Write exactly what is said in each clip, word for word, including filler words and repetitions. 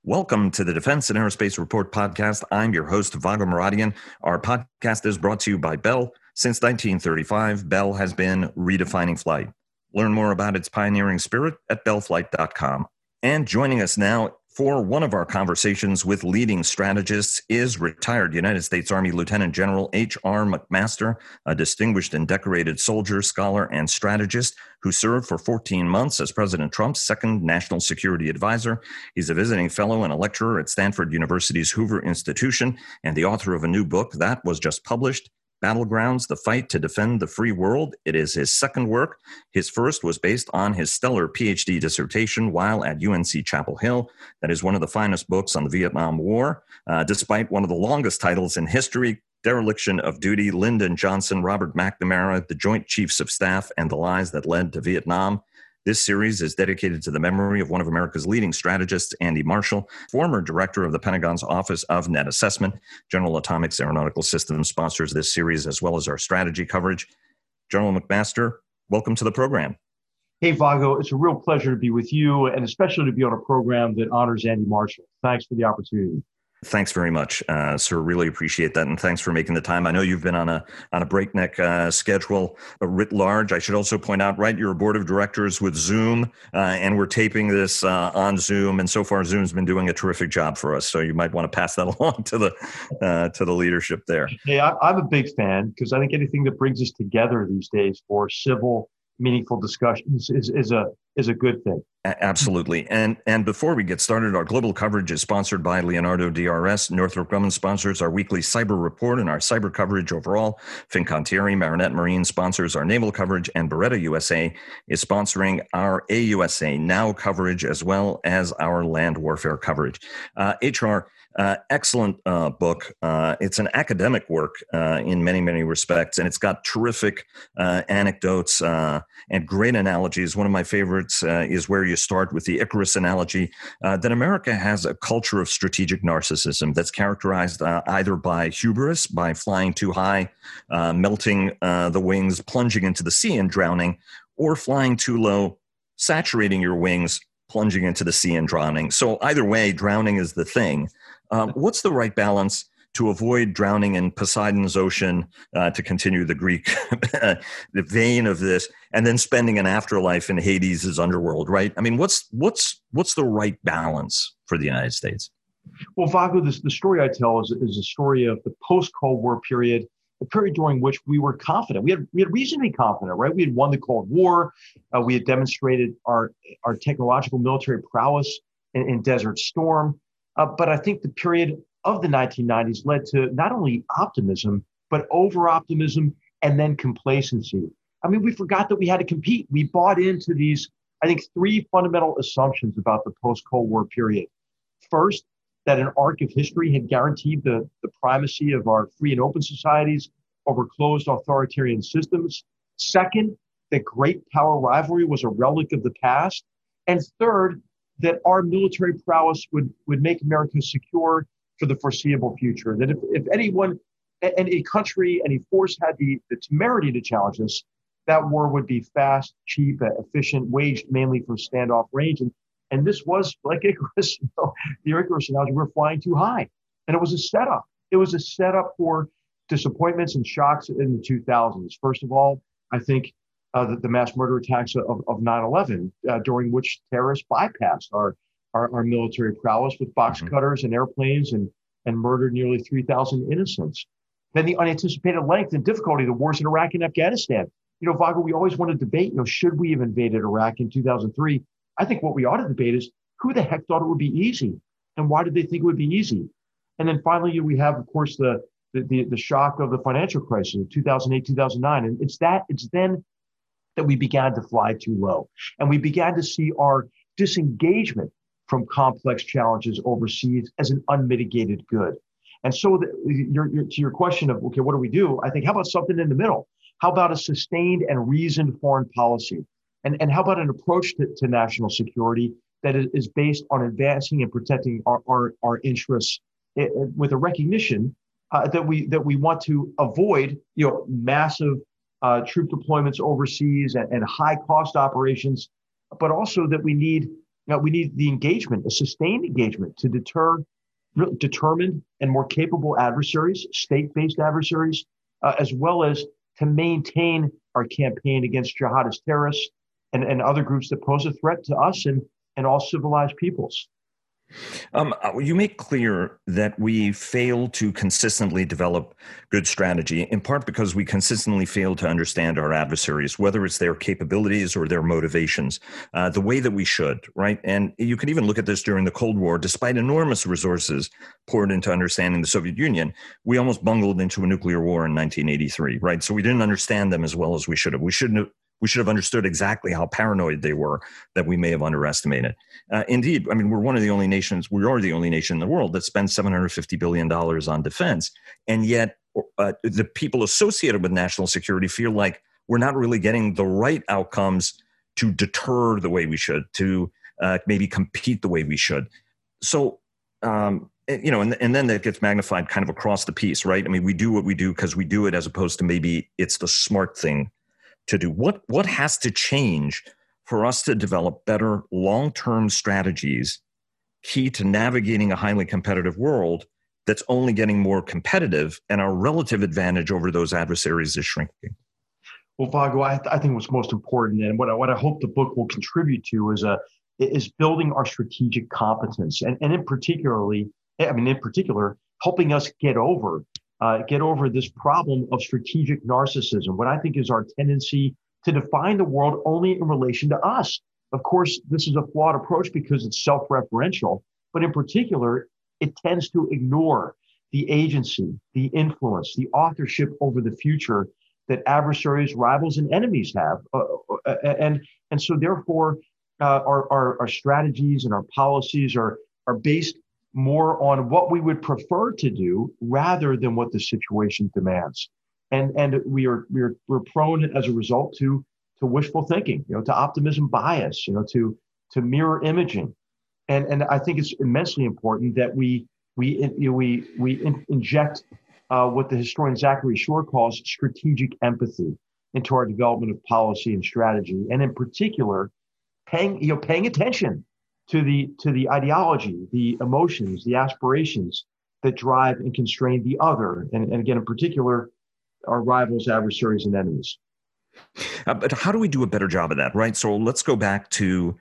Welcome to the Defense and Aerospace Report podcast. I'm your host, Vago Muradian. Our podcast is brought to you by Bell. Since nineteen thirty-five, Bell has been redefining flight. Learn more about its pioneering spirit at bell flight dot com. And joining us now for one of our conversations with leading strategists is retired United States Army Lieutenant General H R McMaster, a distinguished and decorated soldier, scholar, and strategist who served for fourteen months as President Trump's second national security advisor. He's a visiting fellow and a lecturer at Stanford University's Hoover Institution and the author of a new book that was just published, Battlegrounds, The Fight to Defend the Free World. It is his second work. His first was based on his stellar P H D dissertation while at U N C Chapel Hill. That is one of the finest books on the Vietnam War, uh, despite one of the longest titles in history, Dereliction of Duty, Lyndon Johnson, Robert McNamara, the Joint Chiefs of Staff, and the Lies That Led to Vietnam. This series is dedicated to the memory of one of America's leading strategists, Andy Marshall, former director of the Pentagon's Office of Net Assessment. General Atomics Aeronautical Systems sponsors this series as well as our strategy coverage. General McMaster, welcome to the program. Hey, Vago, it's a real pleasure to be with you and especially to be on a program that honors Andy Marshall. Thanks for the opportunity. Thanks very much, uh, sir. Really appreciate that, and thanks for making the time. I know you've been on a on a breakneck uh, schedule uh, writ large. I should also point out, right, you're a board of directors with Zoom, uh, and we're taping this uh, on Zoom. And so far, Zoom's been doing a terrific job for us. So you might want to pass that along to the uh, to the leadership there. Hey, I, I'm a big fan because I think anything that brings us together these days for civil, meaningful discussions is is a is a good thing. Absolutely. And and before we get started, our global coverage is sponsored by Leonardo D R S. Northrop Grumman sponsors our weekly cyber report and our cyber coverage overall. Fincantieri Marinette Marine sponsors our naval coverage, and Beretta U S A is sponsoring our A U S A Now coverage as well as our land warfare coverage. Uh, H R, uh, excellent uh, book. Uh, it's an academic work uh, in many, many respects, and it's got terrific uh, anecdotes uh, and great analogies. One of my favorites uh, is where you start with the Icarus analogy, uh, that America has a culture of strategic narcissism that's characterized uh, either by hubris, by flying too high, uh, melting uh, the wings, plunging into the sea and drowning, or flying too low, saturating your wings, plunging into the sea and drowning. So either way, drowning is the thing. Uh, what's the right balance to avoid drowning in Poseidon's ocean, uh, to continue the Greek the vein of this, and then spending an afterlife in Hades' underworld, right? I mean, what's what's what's the right balance for the United States? Well, Vago, this, the story I tell is, is a story of the post-Cold War period, a period during which we were confident. We had we had reason to be confident, right? We had won the Cold War. Uh, we had demonstrated our our technological military prowess in, in Desert Storm. Uh, but I think the period of the nineteen nineties led to not only optimism, but over-optimism and then complacency. I mean, we forgot that we had to compete. We bought into these, I think, three fundamental assumptions about the post-Cold War period. First, that an arc of history had guaranteed the, the primacy of our free and open societies over closed authoritarian systems. Second, that great power rivalry was a relic of the past. And third, that our military prowess would, would make America secure for the foreseeable future. That if, if anyone, any country, any force had the, the temerity to challenge us, that war would be fast, cheap, efficient, waged mainly for standoff range. And, and this was like Icarus, you know, the Icarus analogy, we we're flying too high. And it was a setup. It was a setup for disappointments and shocks in the two thousands. First of all, I think uh, the, the mass murder attacks of, of nine eleven, uh, during which terrorists bypassed our Our, our military prowess with box mm-hmm. cutters and airplanes and, and murdered nearly three thousand innocents. Then the unanticipated length and difficulty of the wars in Iraq and Afghanistan. You know, Vago, we always want to debate, you know, should we have invaded Iraq in two thousand three? I think what we ought to debate is who the heck thought it would be easy and why did they think it would be easy? And then finally, we have, of course, the the, the, the shock of the financial crisis of two thousand eight, two thousand nine. And it's that, it's then that we began to fly too low. And we began to see our disengagement from complex challenges overseas as an unmitigated good. And so the, your, your, to your question of, okay, what do we do? I think, how about something in the middle? How about a sustained and reasoned foreign policy? And, and how about an approach to, to national security that is, is based on advancing and protecting our, our, our interests it, with a recognition uh, that we that we want to avoid, you know, massive uh, troop deployments overseas and, and high cost operations, but also that we need Now, we need the engagement, a sustained engagement to deter really determined and more capable adversaries, state-based adversaries, uh, as well as to maintain our campaign against jihadist terrorists and, and other groups that pose a threat to us and, and all civilized peoples. Um, you make clear that we fail to consistently develop good strategy, in part because we consistently fail to understand our adversaries, whether it's their capabilities or their motivations, uh, the way that we should, right? And you can even look at this during the Cold War. Despite enormous resources poured into understanding the Soviet Union, we almost bungled into a nuclear war in nineteen eighty-three, right? So we didn't understand them as well as we should have. We shouldn't have We should have understood exactly how paranoid they were that we may have underestimated. Uh, indeed, I mean, we're one of the only nations, we are the only nation in the world that spends seven hundred fifty billion dollars on defense. And yet uh, the people associated with national security feel like we're not really getting the right outcomes to deter the way we should, to uh, maybe compete the way we should. So, um, you know, and, and then that gets magnified kind of across the piece, right? I mean, we do what we do because we do it, as opposed to maybe it's the smart thing to do. What what has to change for us to develop better long-term strategies key to navigating a highly competitive world that's only getting more competitive and our relative advantage over those adversaries is shrinking? Well, Vago, I, th- I think what's most important, and what I, what I hope the book will contribute to, is a is building our strategic competence, and and in particularly, I mean, in particular, helping us get over Uh, get over this problem of strategic narcissism, what I think is our tendency to define the world only in relation to us. Of course, this is a flawed approach because it's self-referential, but in particular, it tends to ignore the agency, the influence, the authorship over the future that adversaries, rivals, and enemies have. Uh, and, and so therefore, uh, our, our, our strategies and our policies are, are based more on what we would prefer to do rather than what the situation demands. And, and we are, we are, we're prone as a result to, to wishful thinking, you know, to optimism bias, you know, to, to mirror imaging. And, and I think it's immensely important that we, we, you know, we, we in, inject uh, what the historian Zachary Shore calls strategic empathy into our development of policy and strategy. And in particular, paying, you know, paying attention to the to the ideology, the emotions, the aspirations that drive and constrain the other, and, and again, in particular, our rivals, adversaries, and enemies. Uh, but how do we do a better job of that, right? So let's go back to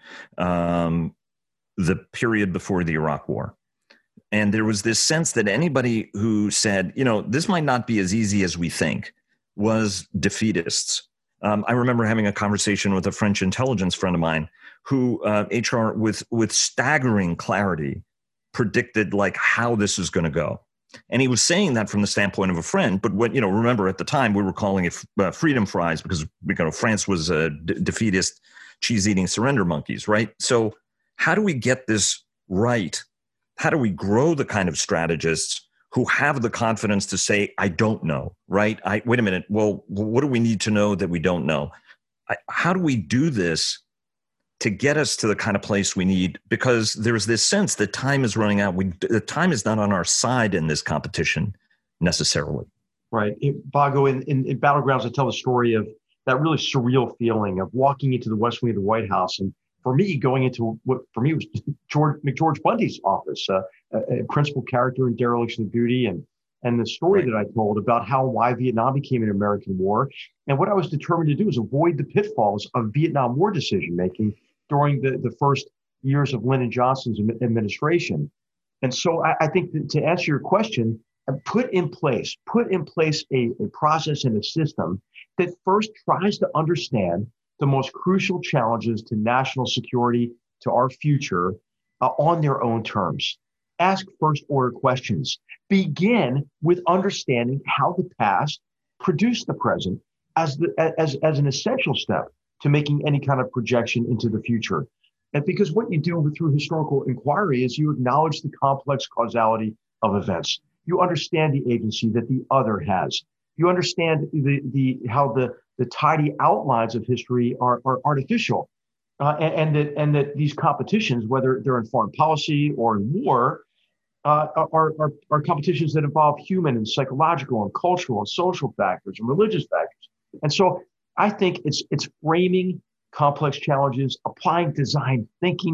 um, the period before the Iraq War. And there was this sense that anybody who said, you know, this might not be as easy as we think, was defeatists. Um, I remember having a conversation with a French intelligence friend of mine who uh, H R with with staggering clarity predicted like how this is going to go. And he was saying that from the standpoint of a friend. But what, you know, remember at the time we were calling it uh, freedom fries because, you know, France was a d- defeatist, cheese-eating surrender monkeys, right? So how do we get this right? How do we grow the kind of strategists who have the confidence to say, I don't know, right? I wait a minute. Well, what do we need to know that we don't know? I, how do we do this to get us to the kind of place we need? Because there's this sense that time is running out. We, the time is not on our side in this competition necessarily. Right. It, Vago, in, in, in Battlegrounds, I tell the story of that really surreal feeling of walking into the West Wing of the White House. And for me, going into what for me was George McGeorge Bundy's office, uh, a, a principal character in Dereliction of Duty, and and the story right. that I told about how why Vietnam became an American war. And what I was determined to do is avoid the pitfalls of Vietnam War decision-making during the, the first years of Lyndon Johnson's administration. And so I, I think that to answer your question, put in place, put in place a, a process and a system that first tries to understand the most crucial challenges to national security, to our future, uh, on their own terms. Ask first order questions. Begin with understanding how the past produced the present as, the, as, as an essential step to making any kind of projection into the future. And because what you do through historical inquiry is you acknowledge the complex causality of events. You understand the agency that the other has. You understand the, the how the, the tidy outlines of history are, are artificial. Uh, and, and, that, and that these competitions, whether they're in foreign policy or in war, uh, are, are, are competitions that involve human and psychological and cultural and social factors and religious factors. And so I think it's it's framing complex challenges, applying design thinking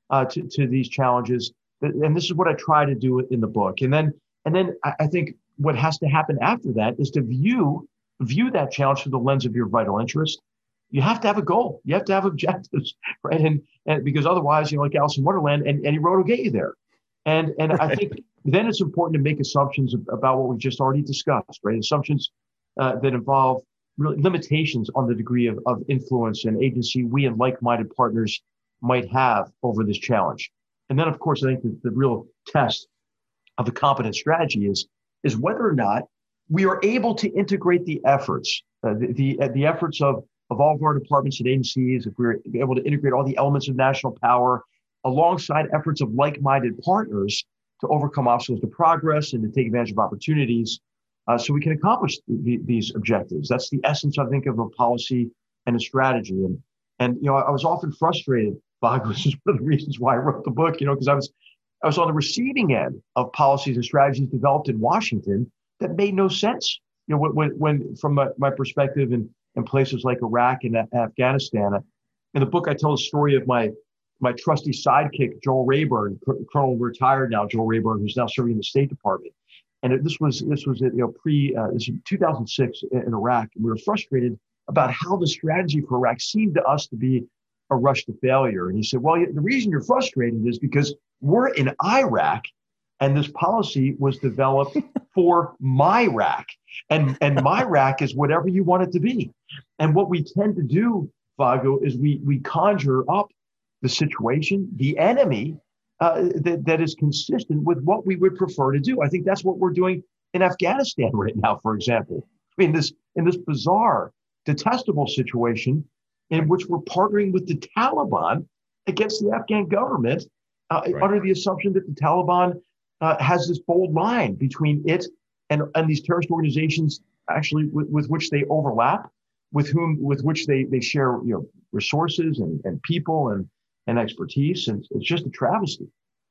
uh, to, to these challenges. And this is what I try to do in the book. And then, and then I, I think what has to happen after that is to view, view that challenge through the lens of your vital interest. You have to have a goal. You have to have objectives, right? And, and because otherwise, you know, like Alice in Wonderland, and any road will get you there. And, and right. I think then it's important to make assumptions about what we've just already discussed, right? Assumptions uh, that involve really limitations on the degree of, of influence and agency we and like-minded partners might have over this challenge. And then, of course, I think the, the real test of a competent strategy is, is whether or not we are able to integrate the efforts, uh, the, the, uh, the efforts of, of all of our departments and agencies, if we're able to integrate all the elements of national power alongside efforts of like-minded partners to overcome obstacles to progress and to take advantage of opportunities uh, so we can accomplish the, these objectives. That's the essence, I think, of a policy and a strategy. And, and you know, I was often frustrated, Bob, which is one of the reasons why I wrote the book, you know, because I was, I was on the receiving end of policies and strategies developed in Washington that made no sense. You know, when, when from my, my perspective in, in places like Iraq and Afghanistan. In the book, I tell the story of my my trusty sidekick, Joel Rayburn, Colonel retired now, Joel Rayburn, who's now serving in the State Department. And it, this was this was you know pre uh, this was two thousand six in, in Iraq, and we were frustrated about how the strategy for Iraq seemed to us to be a rush to failure. And he said, "Well, the reason you're frustrated is because we're in Iraq, and this policy was developed for my Iraq, and and my Iraq is whatever you want it to be." And what we tend to do, Vago, is we we conjure up the situation, the enemy uh, that, that is consistent with what we would prefer to do. I think that's what we're doing in Afghanistan right now, for example. I mean, this in this bizarre, detestable situation in which we're partnering with the Taliban against the Afghan government uh, right. under the assumption that the Taliban uh, has this bold line between it and, and these terrorist organizations actually with, with which they overlap, with whom with which they they share you know resources and, and people and and expertise. And it's just a travesty.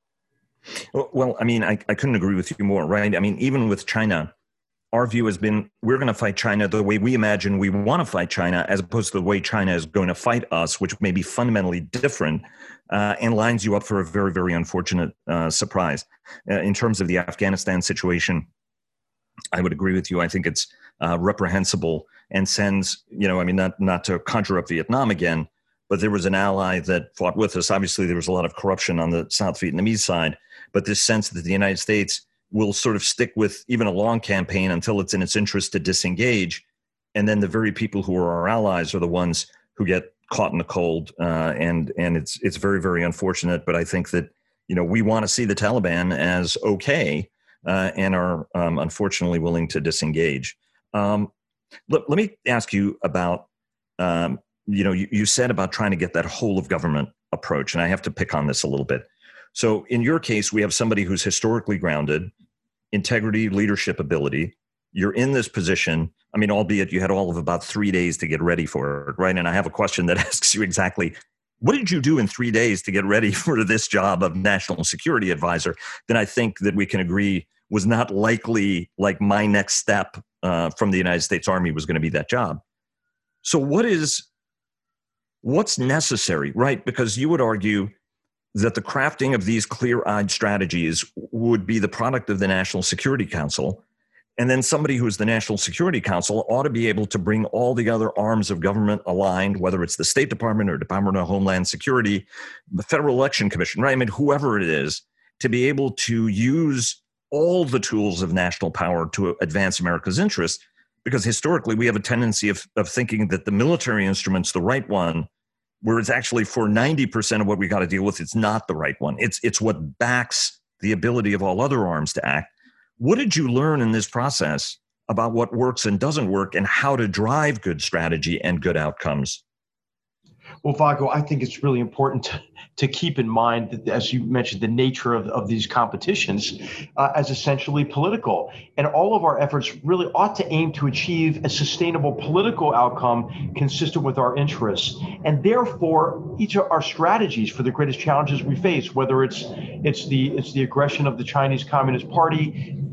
Well, I mean, I, I couldn't agree with you more, right? I mean, even with China, our view has been we're going to fight China the way we imagine we want to fight China, as opposed to the way China is going to fight us, which may be fundamentally different uh, and lines you up for a very, very unfortunate uh, surprise. Uh, in terms of the Afghanistan situation, I would agree with you. I think it's uh, reprehensible and sends, you know, I mean, not, not to conjure up Vietnam again, but there was an ally that fought with us. Obviously, there was a lot of corruption on the South Vietnamese side, but this sense that the United States will sort of stick with even a long campaign until it's in its interest to disengage. And then the very people who are our allies are the ones who get caught in the cold. Uh, and and it's it's very, very unfortunate. But I think that, you know, we want to see the Taliban as okay uh, and are um, unfortunately willing to disengage. Um, let, let me ask you about, um, you know, you, you said about trying to get that whole of government approach. And I have to pick on this a little bit. So in your case, we have somebody who's historically grounded, integrity, leadership ability. You're in this position. I mean, albeit you had all of about three days to get ready for it, right? And I have a question that asks you exactly, what did you do in three days to get ready for this job of national security advisor? Then I think that we can agree was not likely like my next step uh, from the United States Army was going to be that job. So what is, what's necessary, right? Because you would argue that the crafting of these clear-eyed strategies would be the product of the National Security Council. And then somebody who's the National Security Council ought to be able to bring all the other arms of government aligned, whether it's the State Department or Department of Homeland Security, the Federal Election Commission, right? I mean, whoever it is, to be able to use all the tools of national power to advance America's interests. Because historically, we have a tendency of, of thinking that the military instrument's the right one, whereas actually for ninety percent of what we got to deal with, it's not the right one. It's it's what backs the ability of all other arms to act. What did you learn in this process about what works and doesn't work and how to drive good strategy and good outcomes? Well, Vago, I think it's really important to, to keep in mind that, as you mentioned, the nature of, of these competitions uh, as essentially political. And all of our efforts really ought to aim to achieve a sustainable political outcome consistent with our interests. And therefore, each of our strategies for the greatest challenges we face, whether it's it's the it's the aggression of the Chinese Communist Party,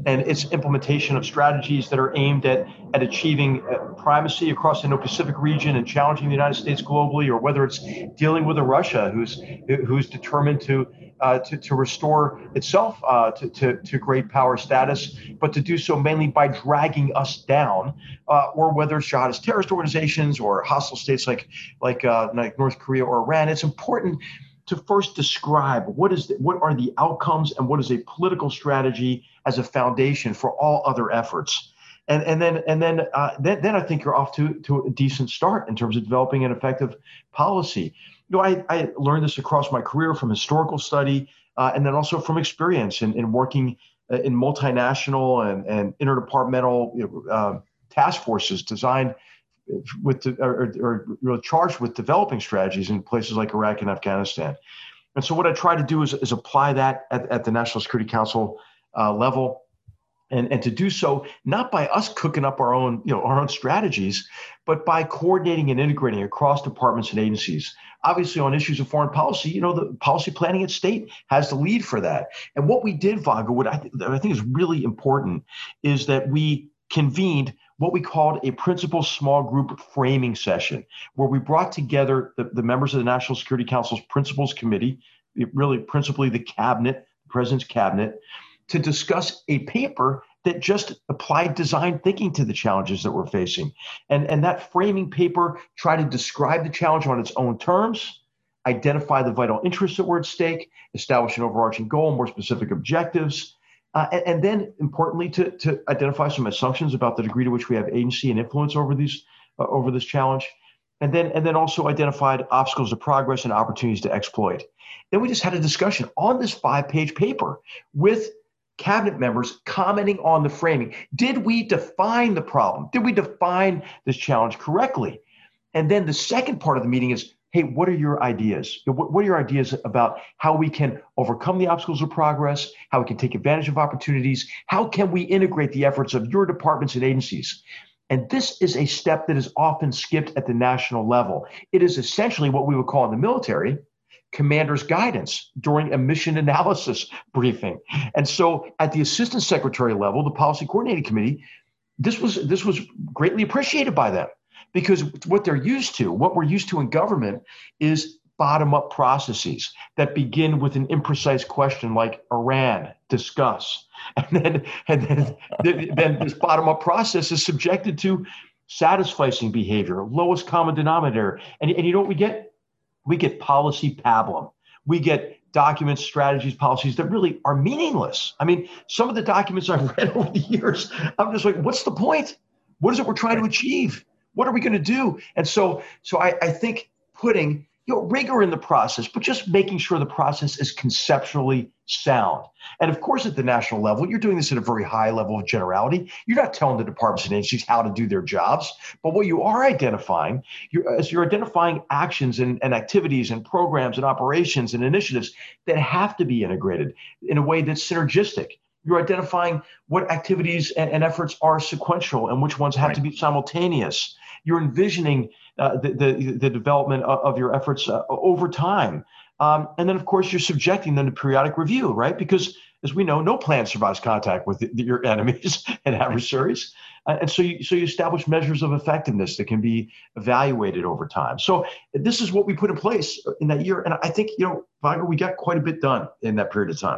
and its implementation of strategies that are aimed at, at achieving uh, primacy across the Indo-Pacific region and challenging the United States globally, or whether it's dealing with a Russia who's who's determined to uh, to, to restore itself uh, to, to, to great power status, but to do so mainly by dragging us down, uh, or whether it's jihadist terrorist organizations or hostile states like like uh, like North Korea or Iran. It's important to first describe what is the, what are the outcomes and what is a political strategy as a foundation for all other efforts. And, and then and then, uh, then then I think you're off to, to a decent start in terms of developing an effective policy. You know, I, I learned this across my career from historical study uh, and then also from experience in, in working in multinational and, and interdepartmental you know, uh, task forces designed with the, or, or, or charged with developing strategies in places like Iraq and Afghanistan. And so what I try to do is, is apply that at, at the National Security Council uh, level. And, and to do so, not by us cooking up our own, you know, our own strategies, but by coordinating and integrating across departments and agencies. Obviously, on issues of foreign policy, you know, the policy planning at state has the lead for that. And what we did, Vago, what I, th- I think is really important is that we convened what we called a principal small group framing session, where we brought together the, the members of the National Security Council's Principals Committee, really principally the cabinet, the president's cabinet, to discuss a paper that just applied design thinking to the challenges that we're facing. And, and that framing paper tried to describe the challenge on its own terms, identify the vital interests that were at stake, establish an overarching goal, more specific objectives, uh, and, and then importantly to, to identify some assumptions about the degree to which we have agency and influence over these uh, over this challenge. And then, and then also identified obstacles to progress and opportunities to exploit. Then we just had a discussion on this five-page paper with cabinet members commenting on the framing. Did we define the problem? Did we define this challenge correctly? And then the second part of the meeting is, hey, what are your ideas? What are your ideas about how we can overcome the obstacles of progress, how we can take advantage of opportunities? How can we integrate the efforts of your departments and agencies? And this is a step that is often skipped at the national level. It is essentially what we would call in the military commander's guidance during a mission analysis briefing. And so at the assistant secretary level, the policy coordinating committee, this was this was greatly appreciated by them, because what they're used to, what we're used to in government is bottom-up processes that begin with an imprecise question like Iran, discuss. And then, and then, then this bottom-up process is subjected to satisficing behavior, lowest common denominator. And, and you know what we get? We get policy pablum. We get documents, strategies, policies that really are meaningless. I mean, some of the documents I've read over the years, I'm just like, what's the point? What is it we're trying to achieve? What are we going to do? And so, so I, I think putting you know, rigor in the process, but just making sure the process is conceptually sound. And of course, at the national level, you're doing this at a very high level of generality. You're not telling the departments and agencies how to do their jobs, but what you are identifying, you're, as you're identifying actions and, and activities and programs and operations and initiatives that have to be integrated in a way that's synergistic. You're identifying what activities and, and efforts are sequential and which ones have right. to be simultaneous. You're envisioning uh, the, the, the development of, of your efforts uh, over time. Um, and then, of course, you're subjecting them to periodic review, right? Because, as we know, no plan survives contact with the, your enemies and adversaries. Uh, and so you, so you establish measures of effectiveness that can be evaluated over time. So this is what we put in place in that year. And I think, you know, Vago, we got quite a bit done in that period of time.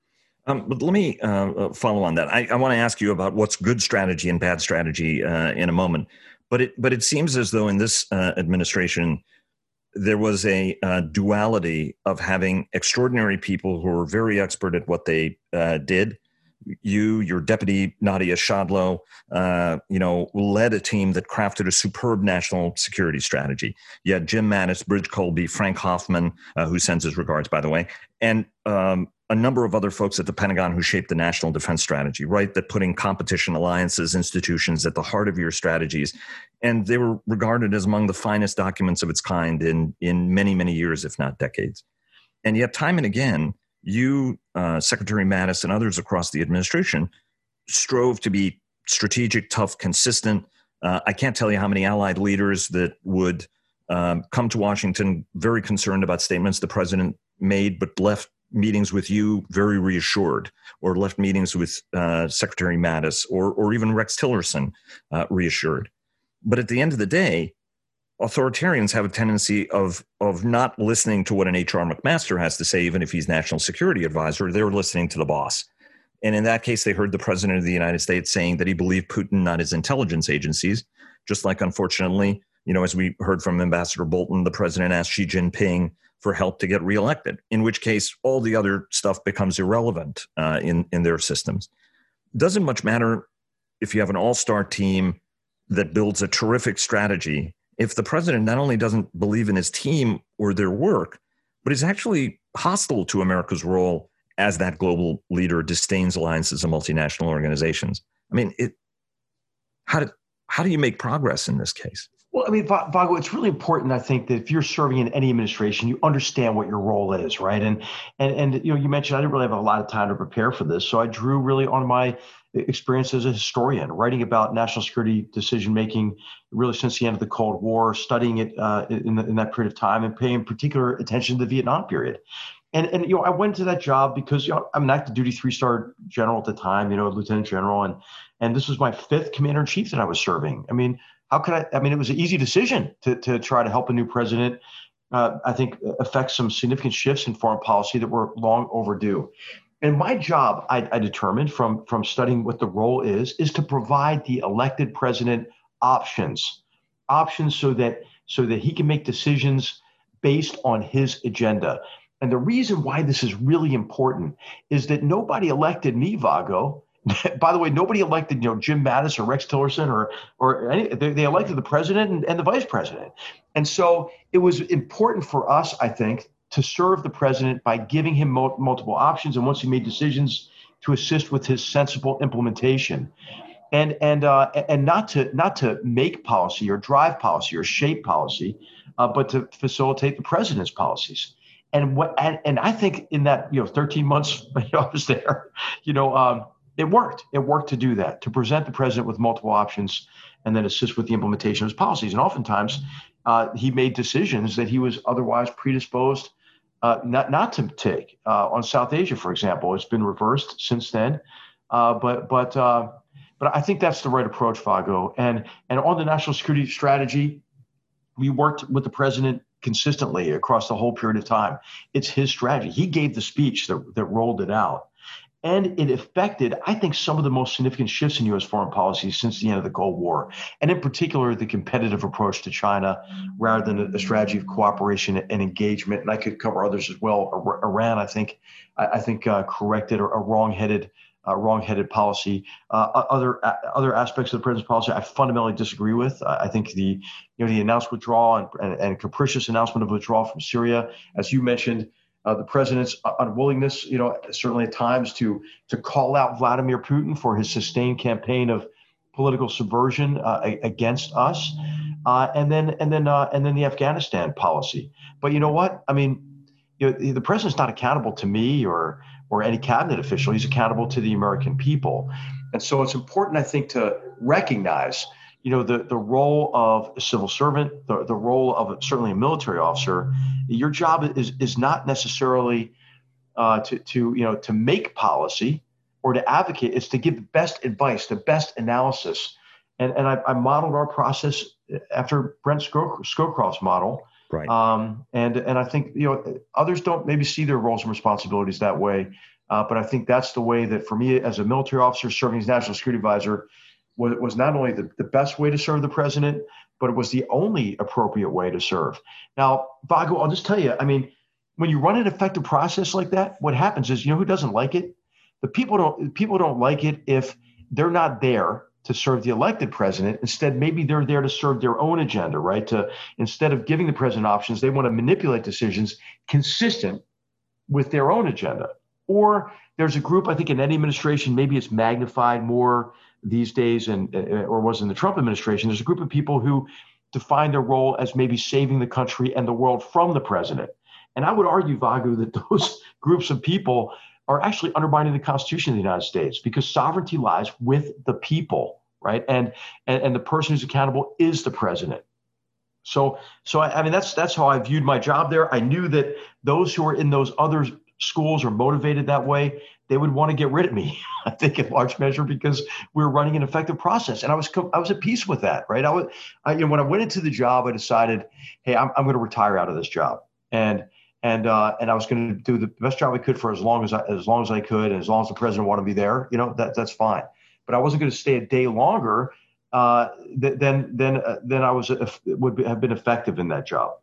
Um, but let me uh, follow on that. I, I want to ask you about what's good strategy and bad strategy uh, in a moment. But it but it seems as though in this uh, administration, there was a uh, duality of having extraordinary people who were very expert at what they uh, did. You, your deputy, Nadia Shadlow, uh, you know, led a team that crafted a superb national security strategy. You had Jim Mattis, Bridge Colby, Frank Hoffman, uh, who sends his regards, by the way, and um, a number of other folks at the Pentagon who shaped the national defense strategy, right? That putting competition, alliances, institutions at the heart of your strategies. And they were regarded as among the finest documents of its kind in, in many, many years, if not decades. And yet time and again, you, uh, Secretary Mattis, and others across the administration strove to be strategic, tough, consistent. Uh, I can't tell you how many allied leaders that would um, come to Washington very concerned about statements the president made, but left meetings with you very reassured, or left meetings with uh, Secretary Mattis or, or even Rex Tillerson uh, reassured. But at the end of the day, authoritarians have a tendency of, of not listening to what an H R McMaster has to say, even if he's national security advisor. They're listening to the boss. And in that case, they heard the president of the United States saying that he believed Putin, not his intelligence agencies, just like, unfortunately, you know, as we heard from Ambassador Bolton, the president asked Xi Jinping for help to get reelected, in which case all the other stuff becomes irrelevant uh, in, in their systems. Doesn't much matter if you have an all-star team that builds a terrific strategy if the president not only doesn't believe in his team or their work, but is actually hostile to America's role as that global leader, disdains alliances and multinational organizations. I mean, it, how do, how do you make progress in this case? Well, I mean, Vago, it's really important, I think, that if you're serving in any administration, you understand what your role is, right? And and and you know, you mentioned I didn't really have a lot of time to prepare for this, so I drew really on my experience as a historian, writing about national security decision making, really since the end of the Cold War, studying it uh, in, the, in that period of time, and paying particular attention to the Vietnam period. And and you know, I went to that job because you know I'm an active duty three-star general at the time, you know, lieutenant general, and and this was my fifth commander in chief that I was serving. I mean. How could I? I mean, it was an easy decision to to try to help a new president. Uh, I think affect some significant shifts in foreign policy that were long overdue. And my job, I, I determined from from studying what the role is, is to provide the elected president options, options so that so that he can make decisions based on his agenda. And the reason why this is really important is that nobody elected me, Vago. By the way, nobody elected, you know, Jim Mattis or Rex Tillerson or or any, they, they elected the president and, and the vice president. And so it was important for us, I think, to serve the president by giving him mo- multiple options. And once he made decisions, to assist with his sensible implementation. And and uh, and not to not to make policy or drive policy or shape policy, uh, but to facilitate the president's policies. And what and, and I think in that, you know, thirteen months you know, I was there, you know, um, It worked. It worked to do that, to present the president with multiple options and then assist with the implementation of his policies. And oftentimes uh, he made decisions that he was otherwise predisposed uh, not, not to take. Uh, on South Asia, for example, it's been reversed since then. Uh, but but uh, but I think that's the right approach, Vago. And, and on the national security strategy, we worked with the president consistently across the whole period of time. It's his strategy. He gave the speech that, that rolled it out. And it affected, I think, some of the most significant shifts in U S foreign policy since the end of the Cold War, and in particular, the competitive approach to China rather than a, a strategy of cooperation and engagement. And I could cover others as well. Iran, I think, I, I think uh, corrected a, a wrong-headed, uh, wrong-headed policy. Uh, other uh, other aspects of the president's policy, I fundamentally disagree with. I, I think the you know the announced withdrawal and, and, and capricious announcement of withdrawal from Syria, as you mentioned. Uh, the president's unwillingness, you know, certainly at times to to call out Vladimir Putin for his sustained campaign of political subversion uh, against us, uh, and then and then uh, and then the Afghanistan policy. But you know what? I mean, you know, the president's not accountable to me or or any cabinet official. He's accountable to the American people, and so it's important, I think, to recognize, you know, the, the role of a civil servant, the, the role of certainly a military officer. Your job is is not necessarily uh, to to you know to make policy or to advocate. It's to give the best advice, the best analysis, and and I, I modeled our process after Brent Scowcroft's model. Right. Um, and and I think you know others don't maybe see their roles and responsibilities that way, uh, but I think that's the way that for me as a military officer serving as national security advisor was was not only the, the best way to serve the president, but it was the only appropriate way to serve. Now, Vago, I'll just tell you, I mean, when you run an effective process like that, what happens is, you know who doesn't like it? The people don't people don't like it if they're not there to serve the elected president. Instead, maybe they're there to serve their own agenda, right? To instead of giving the president options, they want to manipulate decisions consistent with their own agenda. Or there's a group, I think in any administration, maybe it's magnified more these days, and or was in the Trump administration, there's a group of people who define their role as maybe saving the country and the world from the president. And I would argue, Vago, that those groups of people are actually undermining the Constitution of the United States, because sovereignty lies with the people, right? And and, and the person who's accountable is the president. So, so I, I mean, that's that's how I viewed my job there. I knew that those who were in those other schools are motivated that way, they would want to get rid of me. I think in large measure because we were running an effective process, and I was I was at peace with that, right? I was, I, you know, when I went into the job, I decided, hey, I'm I'm going to retire out of this job, and and uh, and I was going to do the best job I could for as long as I, as long as I could, and as long as the president wanted me there, you know, that that's fine. But I wasn't going to stay a day longer uh, th- than than uh, than I was uh, would be, have been effective in that job.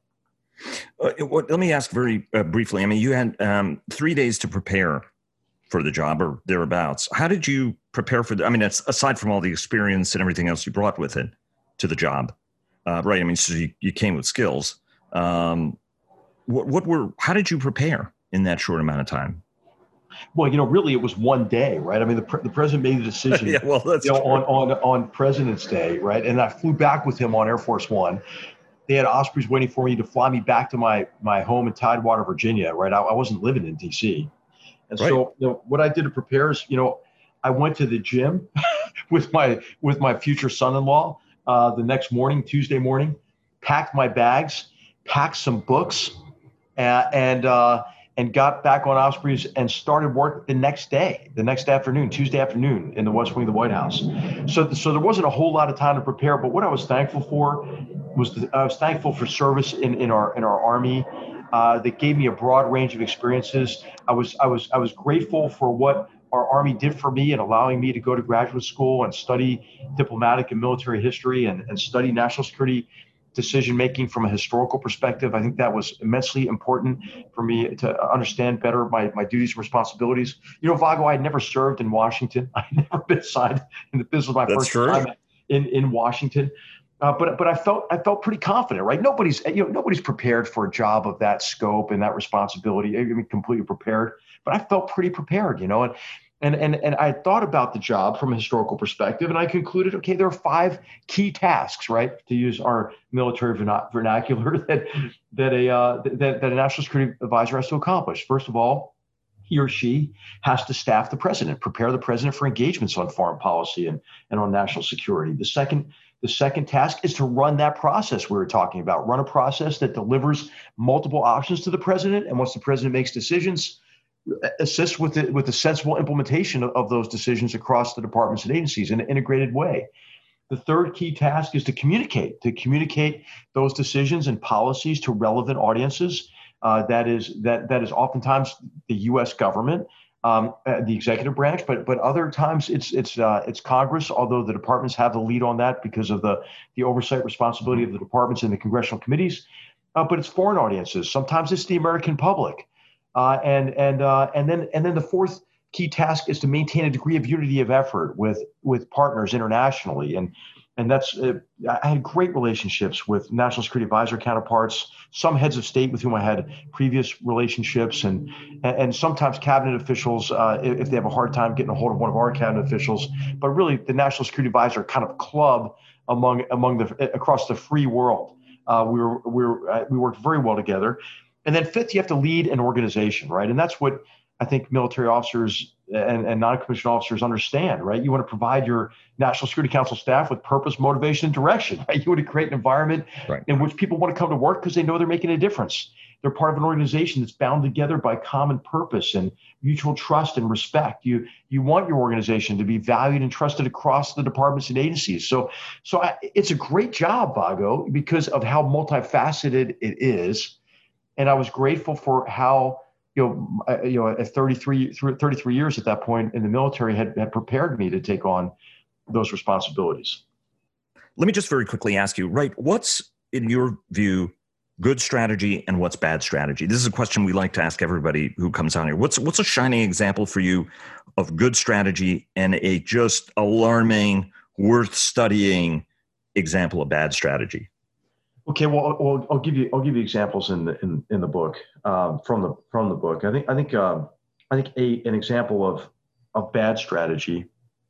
Uh, well, let me ask very uh, briefly. I mean, you had um, three days to prepare for the job or thereabouts. How did you prepare for the, I mean, it's aside from all the experience and everything else you brought with it to the job, uh, right? I mean, so you, you came with skills. Um, what, what were, how did you prepare in that short amount of time? Well, you know, really it was one day, right? I mean, the, pre- the president made the decision yeah, well, that's you know, true. on, on, on President's Day, right? And I flew back with him on Air Force One. They had Ospreys waiting for me to fly me back to my, my home in Tidewater, Virginia, right? I, I wasn't living in D C. And right. so, you know, what I did to prepare is, you know, I went to the gym with my with my future son-in-law uh, the next morning, Tuesday morning, packed my bags, packed some books, uh, and uh, and got back on Ospreys and started work the next day, the next afternoon, Tuesday afternoon, in the West Wing of the White House. So, so there wasn't a whole lot of time to prepare. But what I was thankful for was the, I was thankful for service in, in our in our Army. Uh, that gave me a broad range of experiences. I was I was I was grateful for what our Army did for me in allowing me to go to graduate school and study diplomatic and military history and, and study national security decision making from a historical perspective. I think that was immensely important for me to understand better my, my duties and responsibilities. You know, Vago, I had never served in Washington. I had never been assigned in the business of my That's first true. time in, in Washington. Uh, but but I felt I felt pretty confident, right? Nobody's you know nobody's prepared for a job of that scope and that responsibility. I mean, completely prepared, but I felt pretty prepared, you know. And and and and I thought about the job from a historical perspective, and I concluded, okay, there are five key tasks, right, to use our military vernacular that that a uh, that, that a national security advisor has to accomplish. First of all, he or she has to staff the president, prepare the president for engagements on foreign policy and and on national security. The second The second task is to run that process we were talking about, run a process that delivers multiple options to the president. And once the president makes decisions, assist with the, with the sensible implementation of, of those decisions across the departments and agencies in an integrated way. The third key task is to communicate, to communicate those decisions and policies to relevant audiences. Uh, that is that that is oftentimes the U S government, Um, the executive branch, but but other times it's it's uh, it's Congress. Although the departments have the lead on that because of the the oversight responsibility of the departments and the congressional committees, uh, but it's foreign audiences. Sometimes it's the American public, uh, and and uh, and then and then the fourth key task is to maintain a degree of unity of effort with with partners internationally. And and that's uh, I had great relationships with national security advisor counterparts, some heads of state with whom I had previous relationships, and and sometimes cabinet officials uh, if they have a hard time getting a hold of one of our cabinet officials. But really, the national security advisor kind of club among among the across the free world. Uh, we were we were uh, we worked very well together. And then fifth, you have to lead an organization, right? And that's what I think military officers and, and non-commissioned officers understand, right? You want to provide your National Security Council staff with purpose, motivation, and direction, right? You want to create an environment right. in which people want to come to work because they know they're making a difference. They're part of an organization that's bound together by common purpose and mutual trust and respect. You you want your organization to be valued and trusted across the departments and agencies. So, so I, it's a great job, Vago, because of how multifaceted it is. And I was grateful for how you know, you know, at thirty-three, thirty-three years at that point in the military had, had prepared me to take on those responsibilities. Let me just very quickly ask you, right, what's, in your view, good strategy and what's bad strategy? This is a question we like to ask everybody who comes on here. What's what's a shining example for you of good strategy and a just alarming, worth studying example of bad strategy? Okay, well, well, I'll give you I'll give you examples in the in, in the book um, from the from the book. I think I think uh, I think a an example of of bad strategy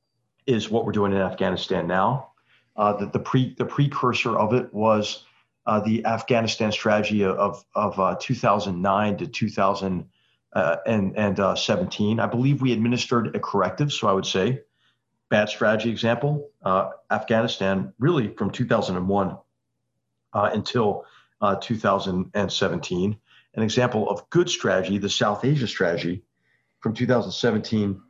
is what we're doing in Afghanistan now. Uh, the the pre the precursor of it was uh, the Afghanistan strategy of of uh, two thousand nine to two thousand seventeen. I believe we administered a corrective, so I would say bad strategy example. Uh, Afghanistan really from two thousand one. Uh, until uh, two thousand seventeen. an example of good strategy, the South Asia strategy from two thousand seventeen